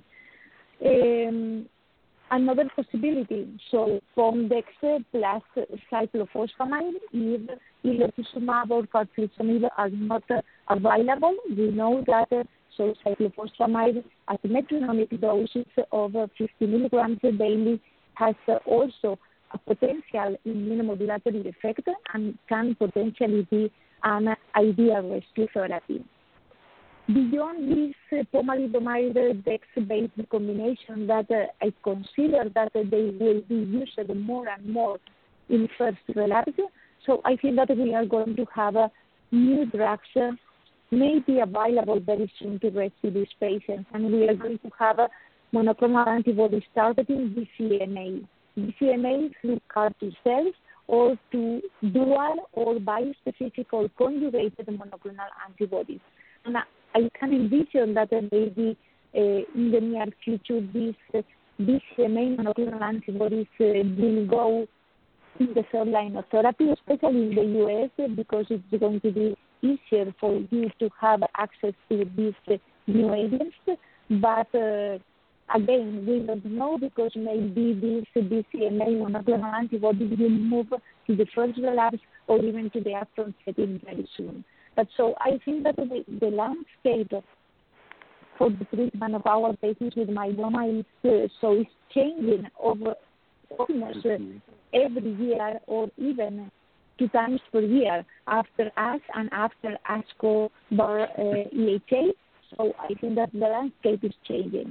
Um, another possibility, so Pomdex plus cyclophosphamide, if elotuzumab or carfilzomib are not uh, available, we know that uh, so cyclophosphamide at metronomic doses of uh, fifty milligrams daily has uh, also a potential immunomodulatory effect and can potentially be an ideal rescue therapy. Beyond this uh, pomalidomide-dex-based combination that uh, I consider that uh, they will be used more and more in first relapse, so I think that we are going to have a new drugs uh, may be available very soon to rescue these patients, and we are going to have a monoclonal antibodies targeting B C M A. B C M A through C A R T cells or to dual or bispecific or conjugated monoclonal antibodies. And I can envision that uh, maybe uh, in the near future these uh, B C M A monoclonal antibodies uh, will go in the third line of therapy, especially in the U S, uh, because it's going to be easier for you to have access to these uh, new agents. But uh, again, we don't know because maybe these B C M A monoclonal antibodies will move to the first relapse or even to the upfront setting very soon. But so I think that the, the landscape for the treatment of our patients with myeloma is uh, so it's changing over almost uh, every year or even two times per year after us and after ASCO bar uh, E H A. So I think that the landscape is changing.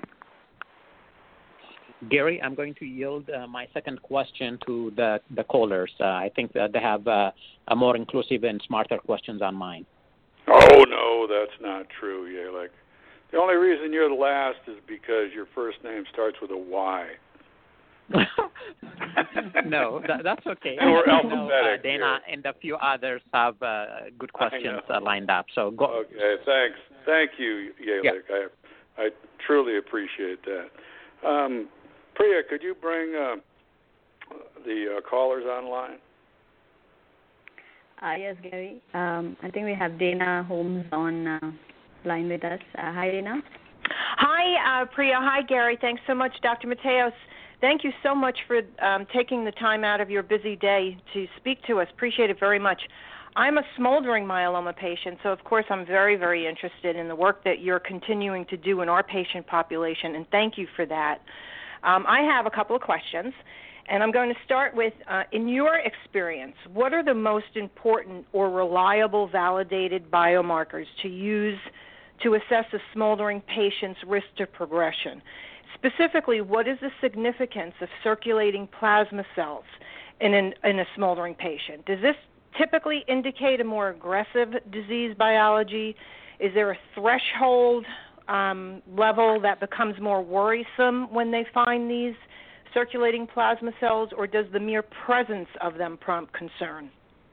Gary, I'm going to yield uh, my second question to the, the callers. Uh, I think that they have uh, a more inclusive and smarter questions on mine. Oh, no, that's not true, Yalek. The only reason you're the last is because your first name starts with a Y. No, that, that's okay. Or I alphabetic. know, uh, Dana and a few others have uh, good questions uh, lined up. So go. Okay, thanks. Thank you, Yalek. Yeah. I, I truly appreciate that. Um, Priya, could you bring uh, the uh, callers online? Uh, yes, Gary. Um, I think we have Dana Holmes on uh, line with us. Uh, hi, Dana. Hi, uh, Priya. Hi, Gary. Thanks so much, Doctor Mateos. Thank you so much for um, taking the time out of your busy day to speak to us. Appreciate it very much. I'm a smoldering myeloma patient, so of course I'm very, very interested in the work that you're continuing to do in our patient population, and thank you for that. Um, I have a couple of questions, and I'm going to start with, uh, in your experience, what are the most important or reliable validated biomarkers to use to assess a smoldering patient's risk to progression? Specifically, what is the significance of circulating plasma cells in, an, in a smoldering patient? Does this typically indicate a more aggressive disease biology? Is there a threshold um, level that becomes more worrisome when they find these circulating plasma cells, or does the mere presence of them prompt concern?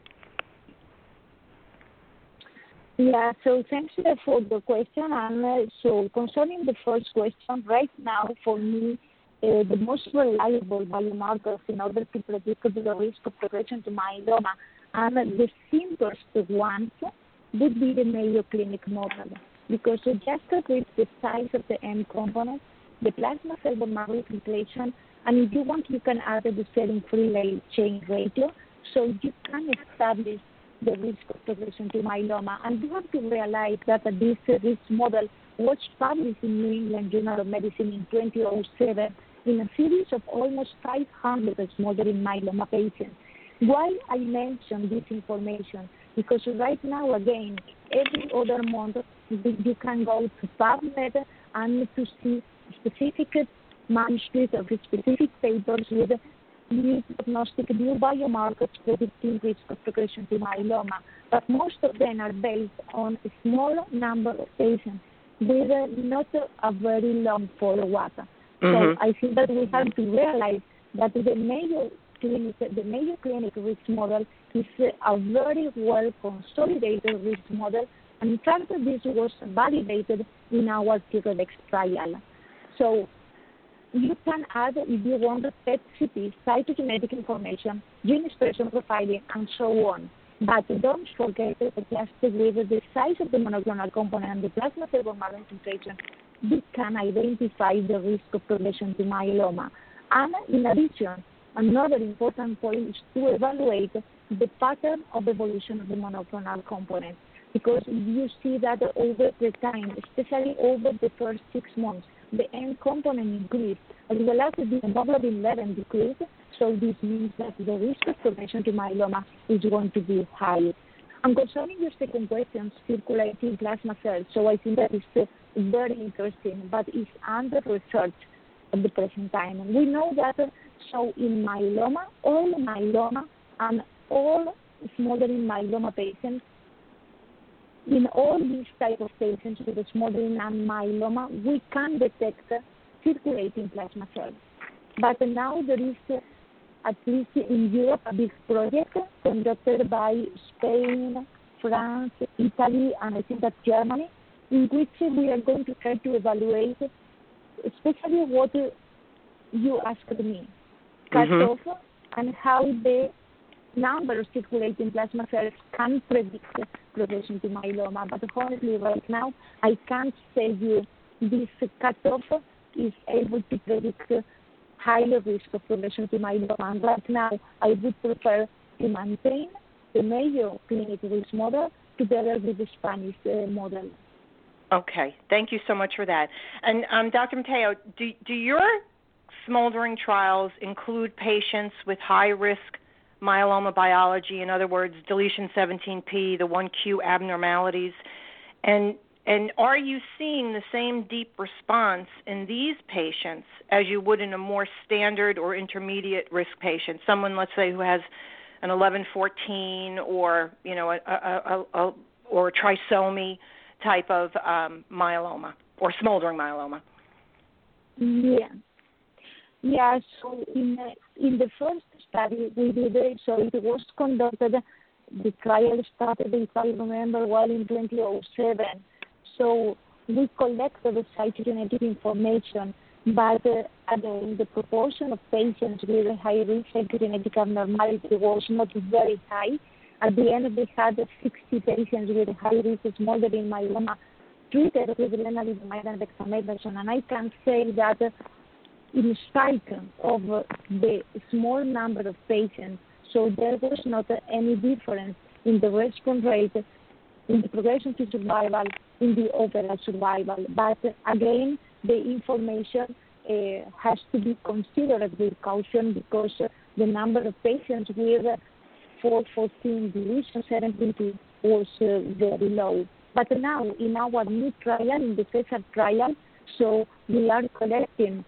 Yeah, so thanks for the question. And uh, so concerning the first question, right now for me, uh, the most reliable biomarkers in order to predict the risk of progression to myeloma and the simplest ones would be the Mayo Clinic model, because uh, just with the size of the M component, the plasma cell bone marrow infiltration, and if you want, you can add the serine-free chain ratio, so you can establish the risk of progression to myeloma. And you have to realize that this uh, risk model was published in New England Journal of Medicine in twenty oh seven in a series of almost five hundred smoldering myeloma patients. Why I mention this information? Because right now, again, every other month, you can go to PubMed and to see specific manuscripts of specific papers with new diagnostic, new biomarkers predicting risk of progression to myeloma. But most of them are based on a small number of patients with uh, not a, a very long follow-up. Mm-hmm. So I think that we have to realize that the Mayo Clinic, the Mayo Clinic risk model is a very well consolidated risk model, and in fact this was validated in our T-REDEX trial. So you can add, if you want, P E T C T, cytogenetic information, gene expression profiling, and so on. But don't forget that just with the size of the monoclonal component and the plasma cell bone marrow infiltration, we can identify the risk of progression to myeloma. And in addition, another important point is to evaluate the pattern of evolution of the monoclonal component. Because if you see that over the time, especially over the first six months, the M component increased, as well as the hemoglobin level decreased, so this means that the risk of progression to myeloma is going to be high. And concerning your second question, circulating plasma cells, so I think that is uh, very interesting, but it's under research at the present time. And we know that, uh, so in myeloma, all myeloma and all smoldering myeloma patients, in all these type of patients with a smoldering and myeloma, we can detect circulating plasma cells. But now there is, uh, at least in Europe, a big project conducted by Spain, France, Italy, and I think that Germany, in which we are going to try to evaluate, especially what you asked me, cutoff, mm-hmm. and how the number of circulating plasma cells can predict progression to myeloma. But honestly, right now, I can't say you this cutoff is able to predict higher risk of progression to myeloma. And right now, I would prefer to maintain the Mayo Clinic risk model together with the Spanish uh, model. Okay, thank you so much for that. And um, Doctor Matteo, do, do your smoldering trials include patients with high-risk myeloma biology, in other words, deletion seventeen p, the one q abnormalities, and and are you seeing the same deep response in these patients as you would in a more standard or intermediate risk patient, someone, let's say, who has an eleven fourteen or you know a, a, a, a or a trisomy type of um, myeloma or smoldering myeloma? Yeah. Yeah, so in, in the first study we did it, so it was conducted, the trial started, if I remember well, in twenty oh seven. So we collected the cytogenetic information, but uh, again, the proportion of patients with a high-risk cytogenetic abnormality was not very high. At the end, we had sixty patients with high-risk smoldering myeloma treated with lenalidomide and dexamethasone, and I can say that uh, in spite of the small number of patients, so there was not any difference in the response rate, in the progression to survival, in the overall survival. But again, the information uh, has to be considered with caution because the number of patients with four fourteen deletion seventeen p was uh, very low. But now, in our new trial, in the CESAR trial, so we are collecting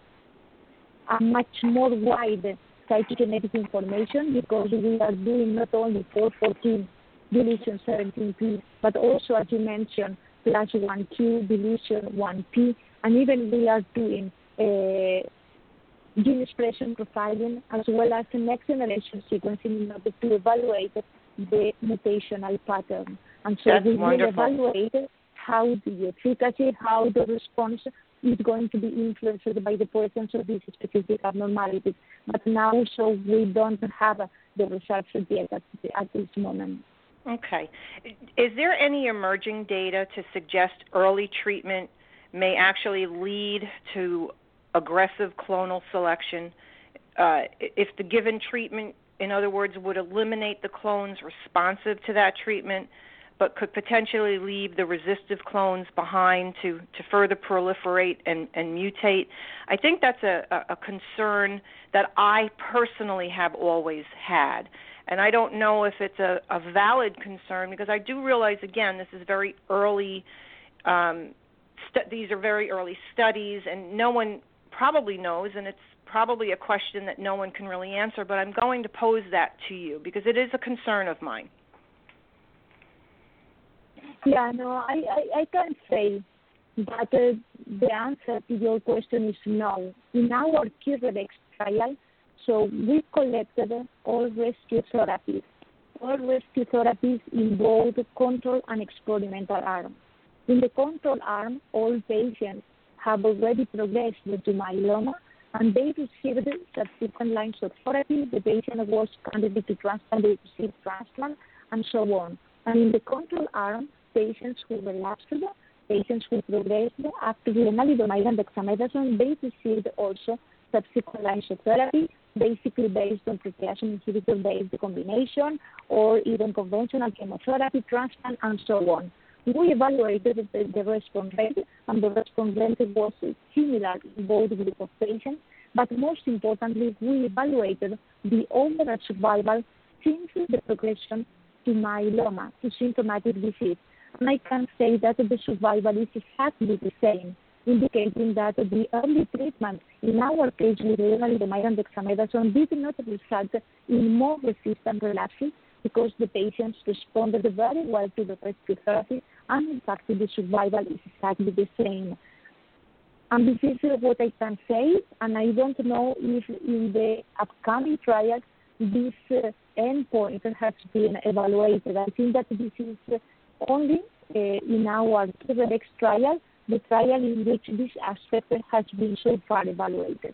a much more wide cytogenetic information because we are doing not only four fourteen deletion seventeen p, but also, as you mentioned, plus one Q, deletion one P, and even we are doing uh, gene expression profiling as well as the next generation sequencing in order to evaluate the mutational pattern. And so That's we will wonderful. evaluate how the efficacy, how the response is going to be influenced by the presence of these specific abnormalities. But now, so we don't have the results yet at, at this moment. Okay. Is there any emerging data to suggest early treatment may actually lead to aggressive clonal selection? Uh, if the given treatment, in other words, would eliminate the clones responsive to that treatment, but could potentially leave the resistive clones behind to, to further proliferate and, and mutate. I think that's a, a concern that I personally have always had. And I don't know if it's a, a valid concern because I do realize, again, this is very early, um, st- these are very early studies, and no one probably knows, and it's probably a question that no one can really answer, but I'm going to pose that to you because it is a concern of mine. Yeah, no, I, I, I can't say that uh, the answer to your question is no. In our CureX trial, so we collected all rescue therapies. All rescue therapies in both control and experimental arm. In the control arm, all patients have already progressed to myeloma, and they received subsequent lines of therapy. The patient was candidate to transplant, they received transplant, and so on. And in the control arm, patients who relapsed, patients who progressed after lenalidomide and dexamethasone, they received also subsequent lines of therapy, basically based on protease inhibitor-based combination or even conventional chemotherapy, transplant, and so on. We evaluated the, the response rate, and the response rate was similar in both groups of patients, but most importantly, we evaluated the overall survival since the progression to myeloma, to symptomatic disease. And I can say that the survival is exactly the same, indicating that the early treatment, in our case with lenalidomide and dexamethasone, did not result in more resistant relapses because the patients responded very well to the rescue therapy, and in fact the survival is exactly the same. And this is what I can say, and I don't know if in the upcoming trials this uh, endpoint has been evaluated. I think that this is only uh, in our CureX trial, the trial in which this aspect has been so far evaluated.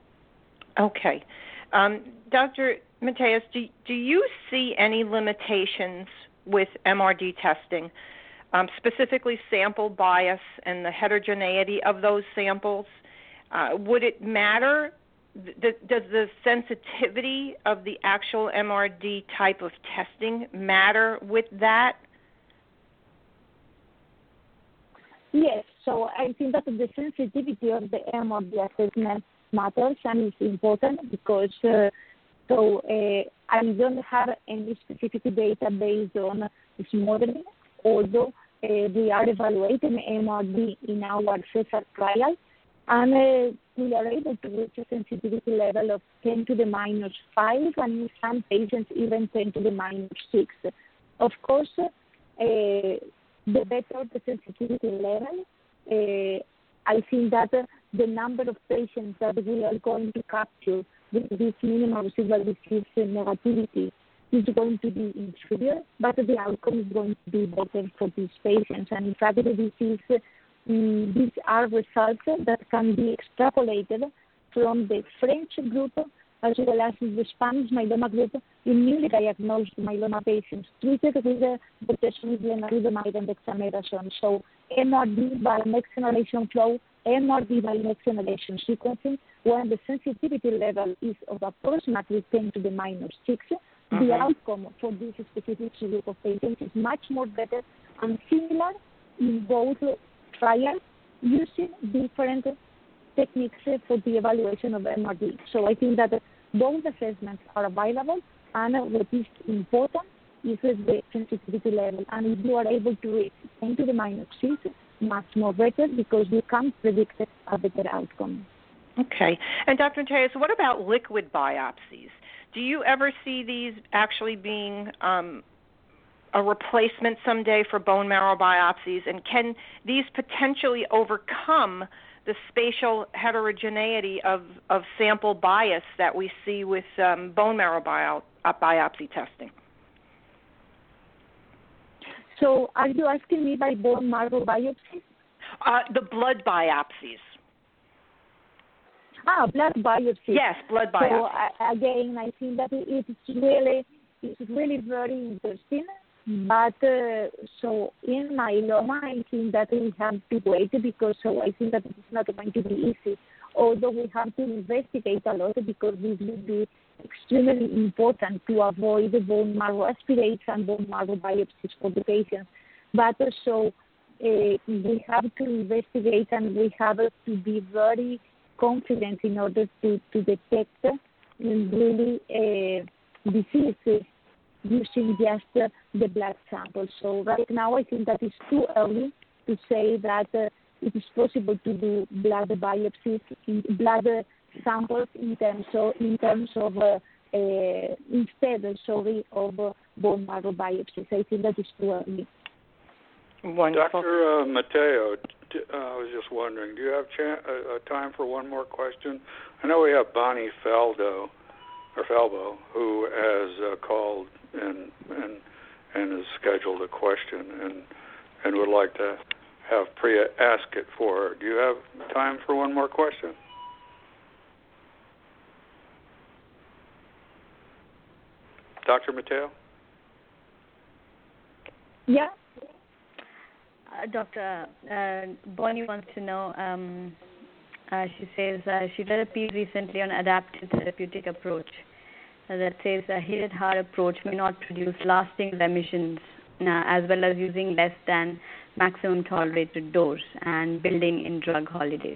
Okay. Um, Doctor Mateos, do, do you see any limitations with M R D testing, um, specifically sample bias and the heterogeneity of those samples? Uh, would it matter? Th- does the sensitivity of the actual M R D type of testing matter with that? Yes, so I think that the sensitivity of the M R D assessment matters and is important because uh, so uh, I don't have any specific data based on this modeling, although uh, we are evaluating M R D in our CESAR trial, and uh, we are able to reach a sensitivity level of ten to the minus five, and in some patients even ten to the minus six. Of course, uh, the better the sensitivity level, uh, I think that uh, the number of patients that we are going to capture with this minimal residual disease negativity is going to be inferior, but the outcome is going to be better for these patients. And in fact, this is, um, these are results that can be extrapolated from the French group as well as the Spanish myeloma group in newly diagnosed myeloma patients treated with the protection with lenalidomide and dexamethasone. So M R D by next generation flow, M R D by next generation sequencing, when the sensitivity level is of approximately ten to the minus six, mm-hmm. the outcome for this specific group of patients is much more better and similar in both trials using different techniques for the evaluation of M R D. So I think that both assessments are available, and what is important is the sensitivity level. And if you are able to reach ten to the minus six, much more better because you can predict a better outcome. Okay. And Doctor Mateos, what about liquid biopsies? Do you ever see these actually being um, a replacement someday for bone marrow biopsies, and can these potentially overcome the spatial heterogeneity of, of sample bias that we see with um, bone marrow bio, uh, biopsy testing? So are you asking me by bone marrow biopsies? Uh, the blood biopsies. Ah, blood biopsies. Yes, blood biopsies. So uh, again, I think that it is really, it's really very interesting. But uh, so in myeloma, I think that we have to wait because so I think that it's not going to be easy. Although we have to investigate a lot because this will be extremely important to avoid the bone marrow aspirates and bone marrow biopsies for the patients. But also uh, we have to investigate and we have to be very confident in order to, to detect really uh, diseases using just uh, the blood sample. So right now I think that it's too early to say that uh, it is possible to do blood biopsies, in blood uh, samples in terms of, in terms of uh, uh, instead, sorry, of uh, bone marrow biopsies. I think that is too early. Wonderful. Doctor Uh, Matteo, t- uh, I was just wondering, do you have cha- uh, time for one more question? I know we have Bonnie Faldo, or Falbo, who has uh, called and and and has scheduled a question and and would like to have Priya ask it for her. Do you have time for one more question? Doctor Matteo? Yeah. Uh, Doctor Uh, Bonnie wants to know, um, uh, she says uh, she read a piece recently on adaptive therapeutic approach uh, that says a hit hard approach may not produce lasting remissions uh, as well as using less than maximum tolerated dose and building in drug holidays.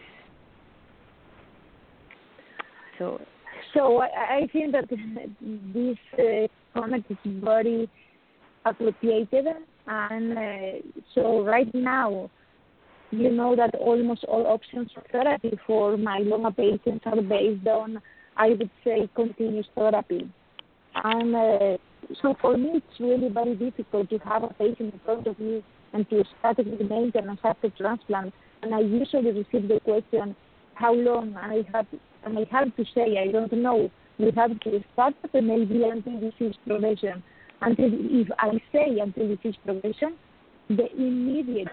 So, so I, I think that this uh, comment is very appropriate. And uh, so right now, you know that almost all options of therapy for myeloma patients are based on, I would say, continuous therapy. And uh, so for me, it's really very difficult to have a patient in front of me and to start with maintenance after transplant. And I usually receive the question, how long? And I have, and I have to say, I don't know. We have to start maybe until disease progression. Until, if I say until disease progression, the immediate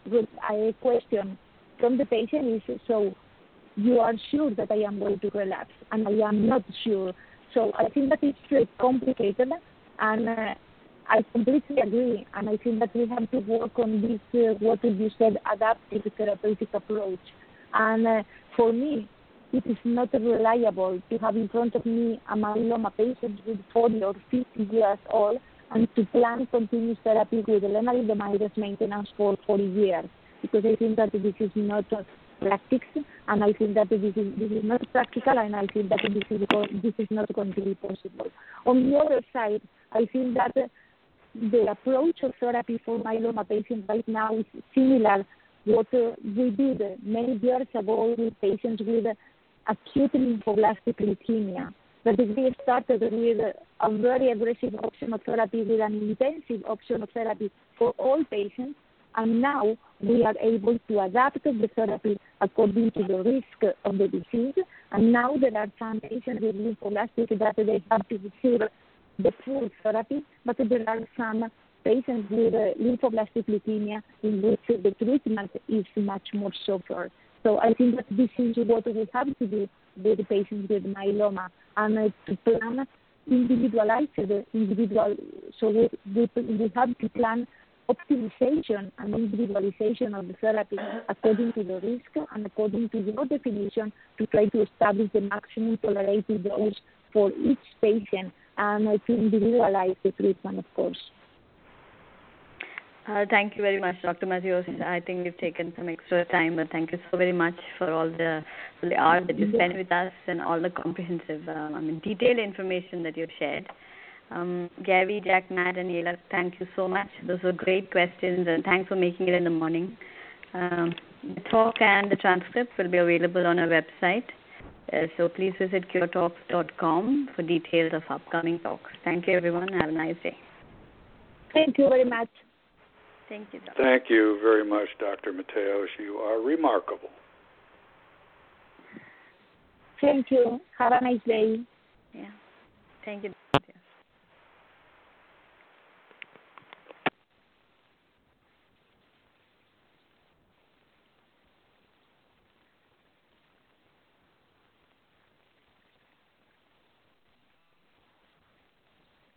question from the patient is, so you are sure that I am going to relapse, and I am not sure. So I think that it's uh, complicated, and uh, I completely agree, and I think that we have to work on this, uh, what you said, adaptive therapeutic approach. And uh, for me, it is not reliable to have in front of me a myeloma patient with forty or fifty years old and to plan continuous therapy with lenalidomide maintenance for forty years, because I think that this is not uh, practice, and I think that this is, this is not practical, and I think that this is, this is not going to be possible. On the other side, I think that uh, the approach of therapy for myeloma patients right now is similar what uh, we did many years ago with patients with uh, acute lymphoblastic leukemia. But we started with a very aggressive option of therapy with an intensive option of therapy for all patients, and now we are able to adapt the therapy according to the risk of the disease. And now there are some patients with lymphoblastic that they have to receive the full therapy, but there are some patients with uh, lymphoblastic leukemia in which the treatment is much more softer. So I think that this is what we have to do with the patients with myeloma, and uh, to plan individualized the individual. So we, we, we have to plan optimization and individualization of the therapy according to the risk and according to your definition to try to establish the maximum tolerated dose for each patient and uh, to individualize the treatment, of course. Uh, thank you very much, Doctor Matthews. I think we've taken some extra time, but thank you so very much for all the, for the hours that you spent with us and all the comprehensive, um, I mean, detailed information that you've shared. Um, Gary, Jack, Matt, and Yela, thank you so much. Those were great questions, and thanks for making it in the morning. Um, the talk and the transcript will be available on our website, uh, so please visit cure talks dot com for details of upcoming talks. Thank you, everyone. Have a nice day. Thank you very much. Thank you, Doctor Thank you very much, Doctor Mateos. You are remarkable. Thank you. Have a nice day. Yeah. Thank you.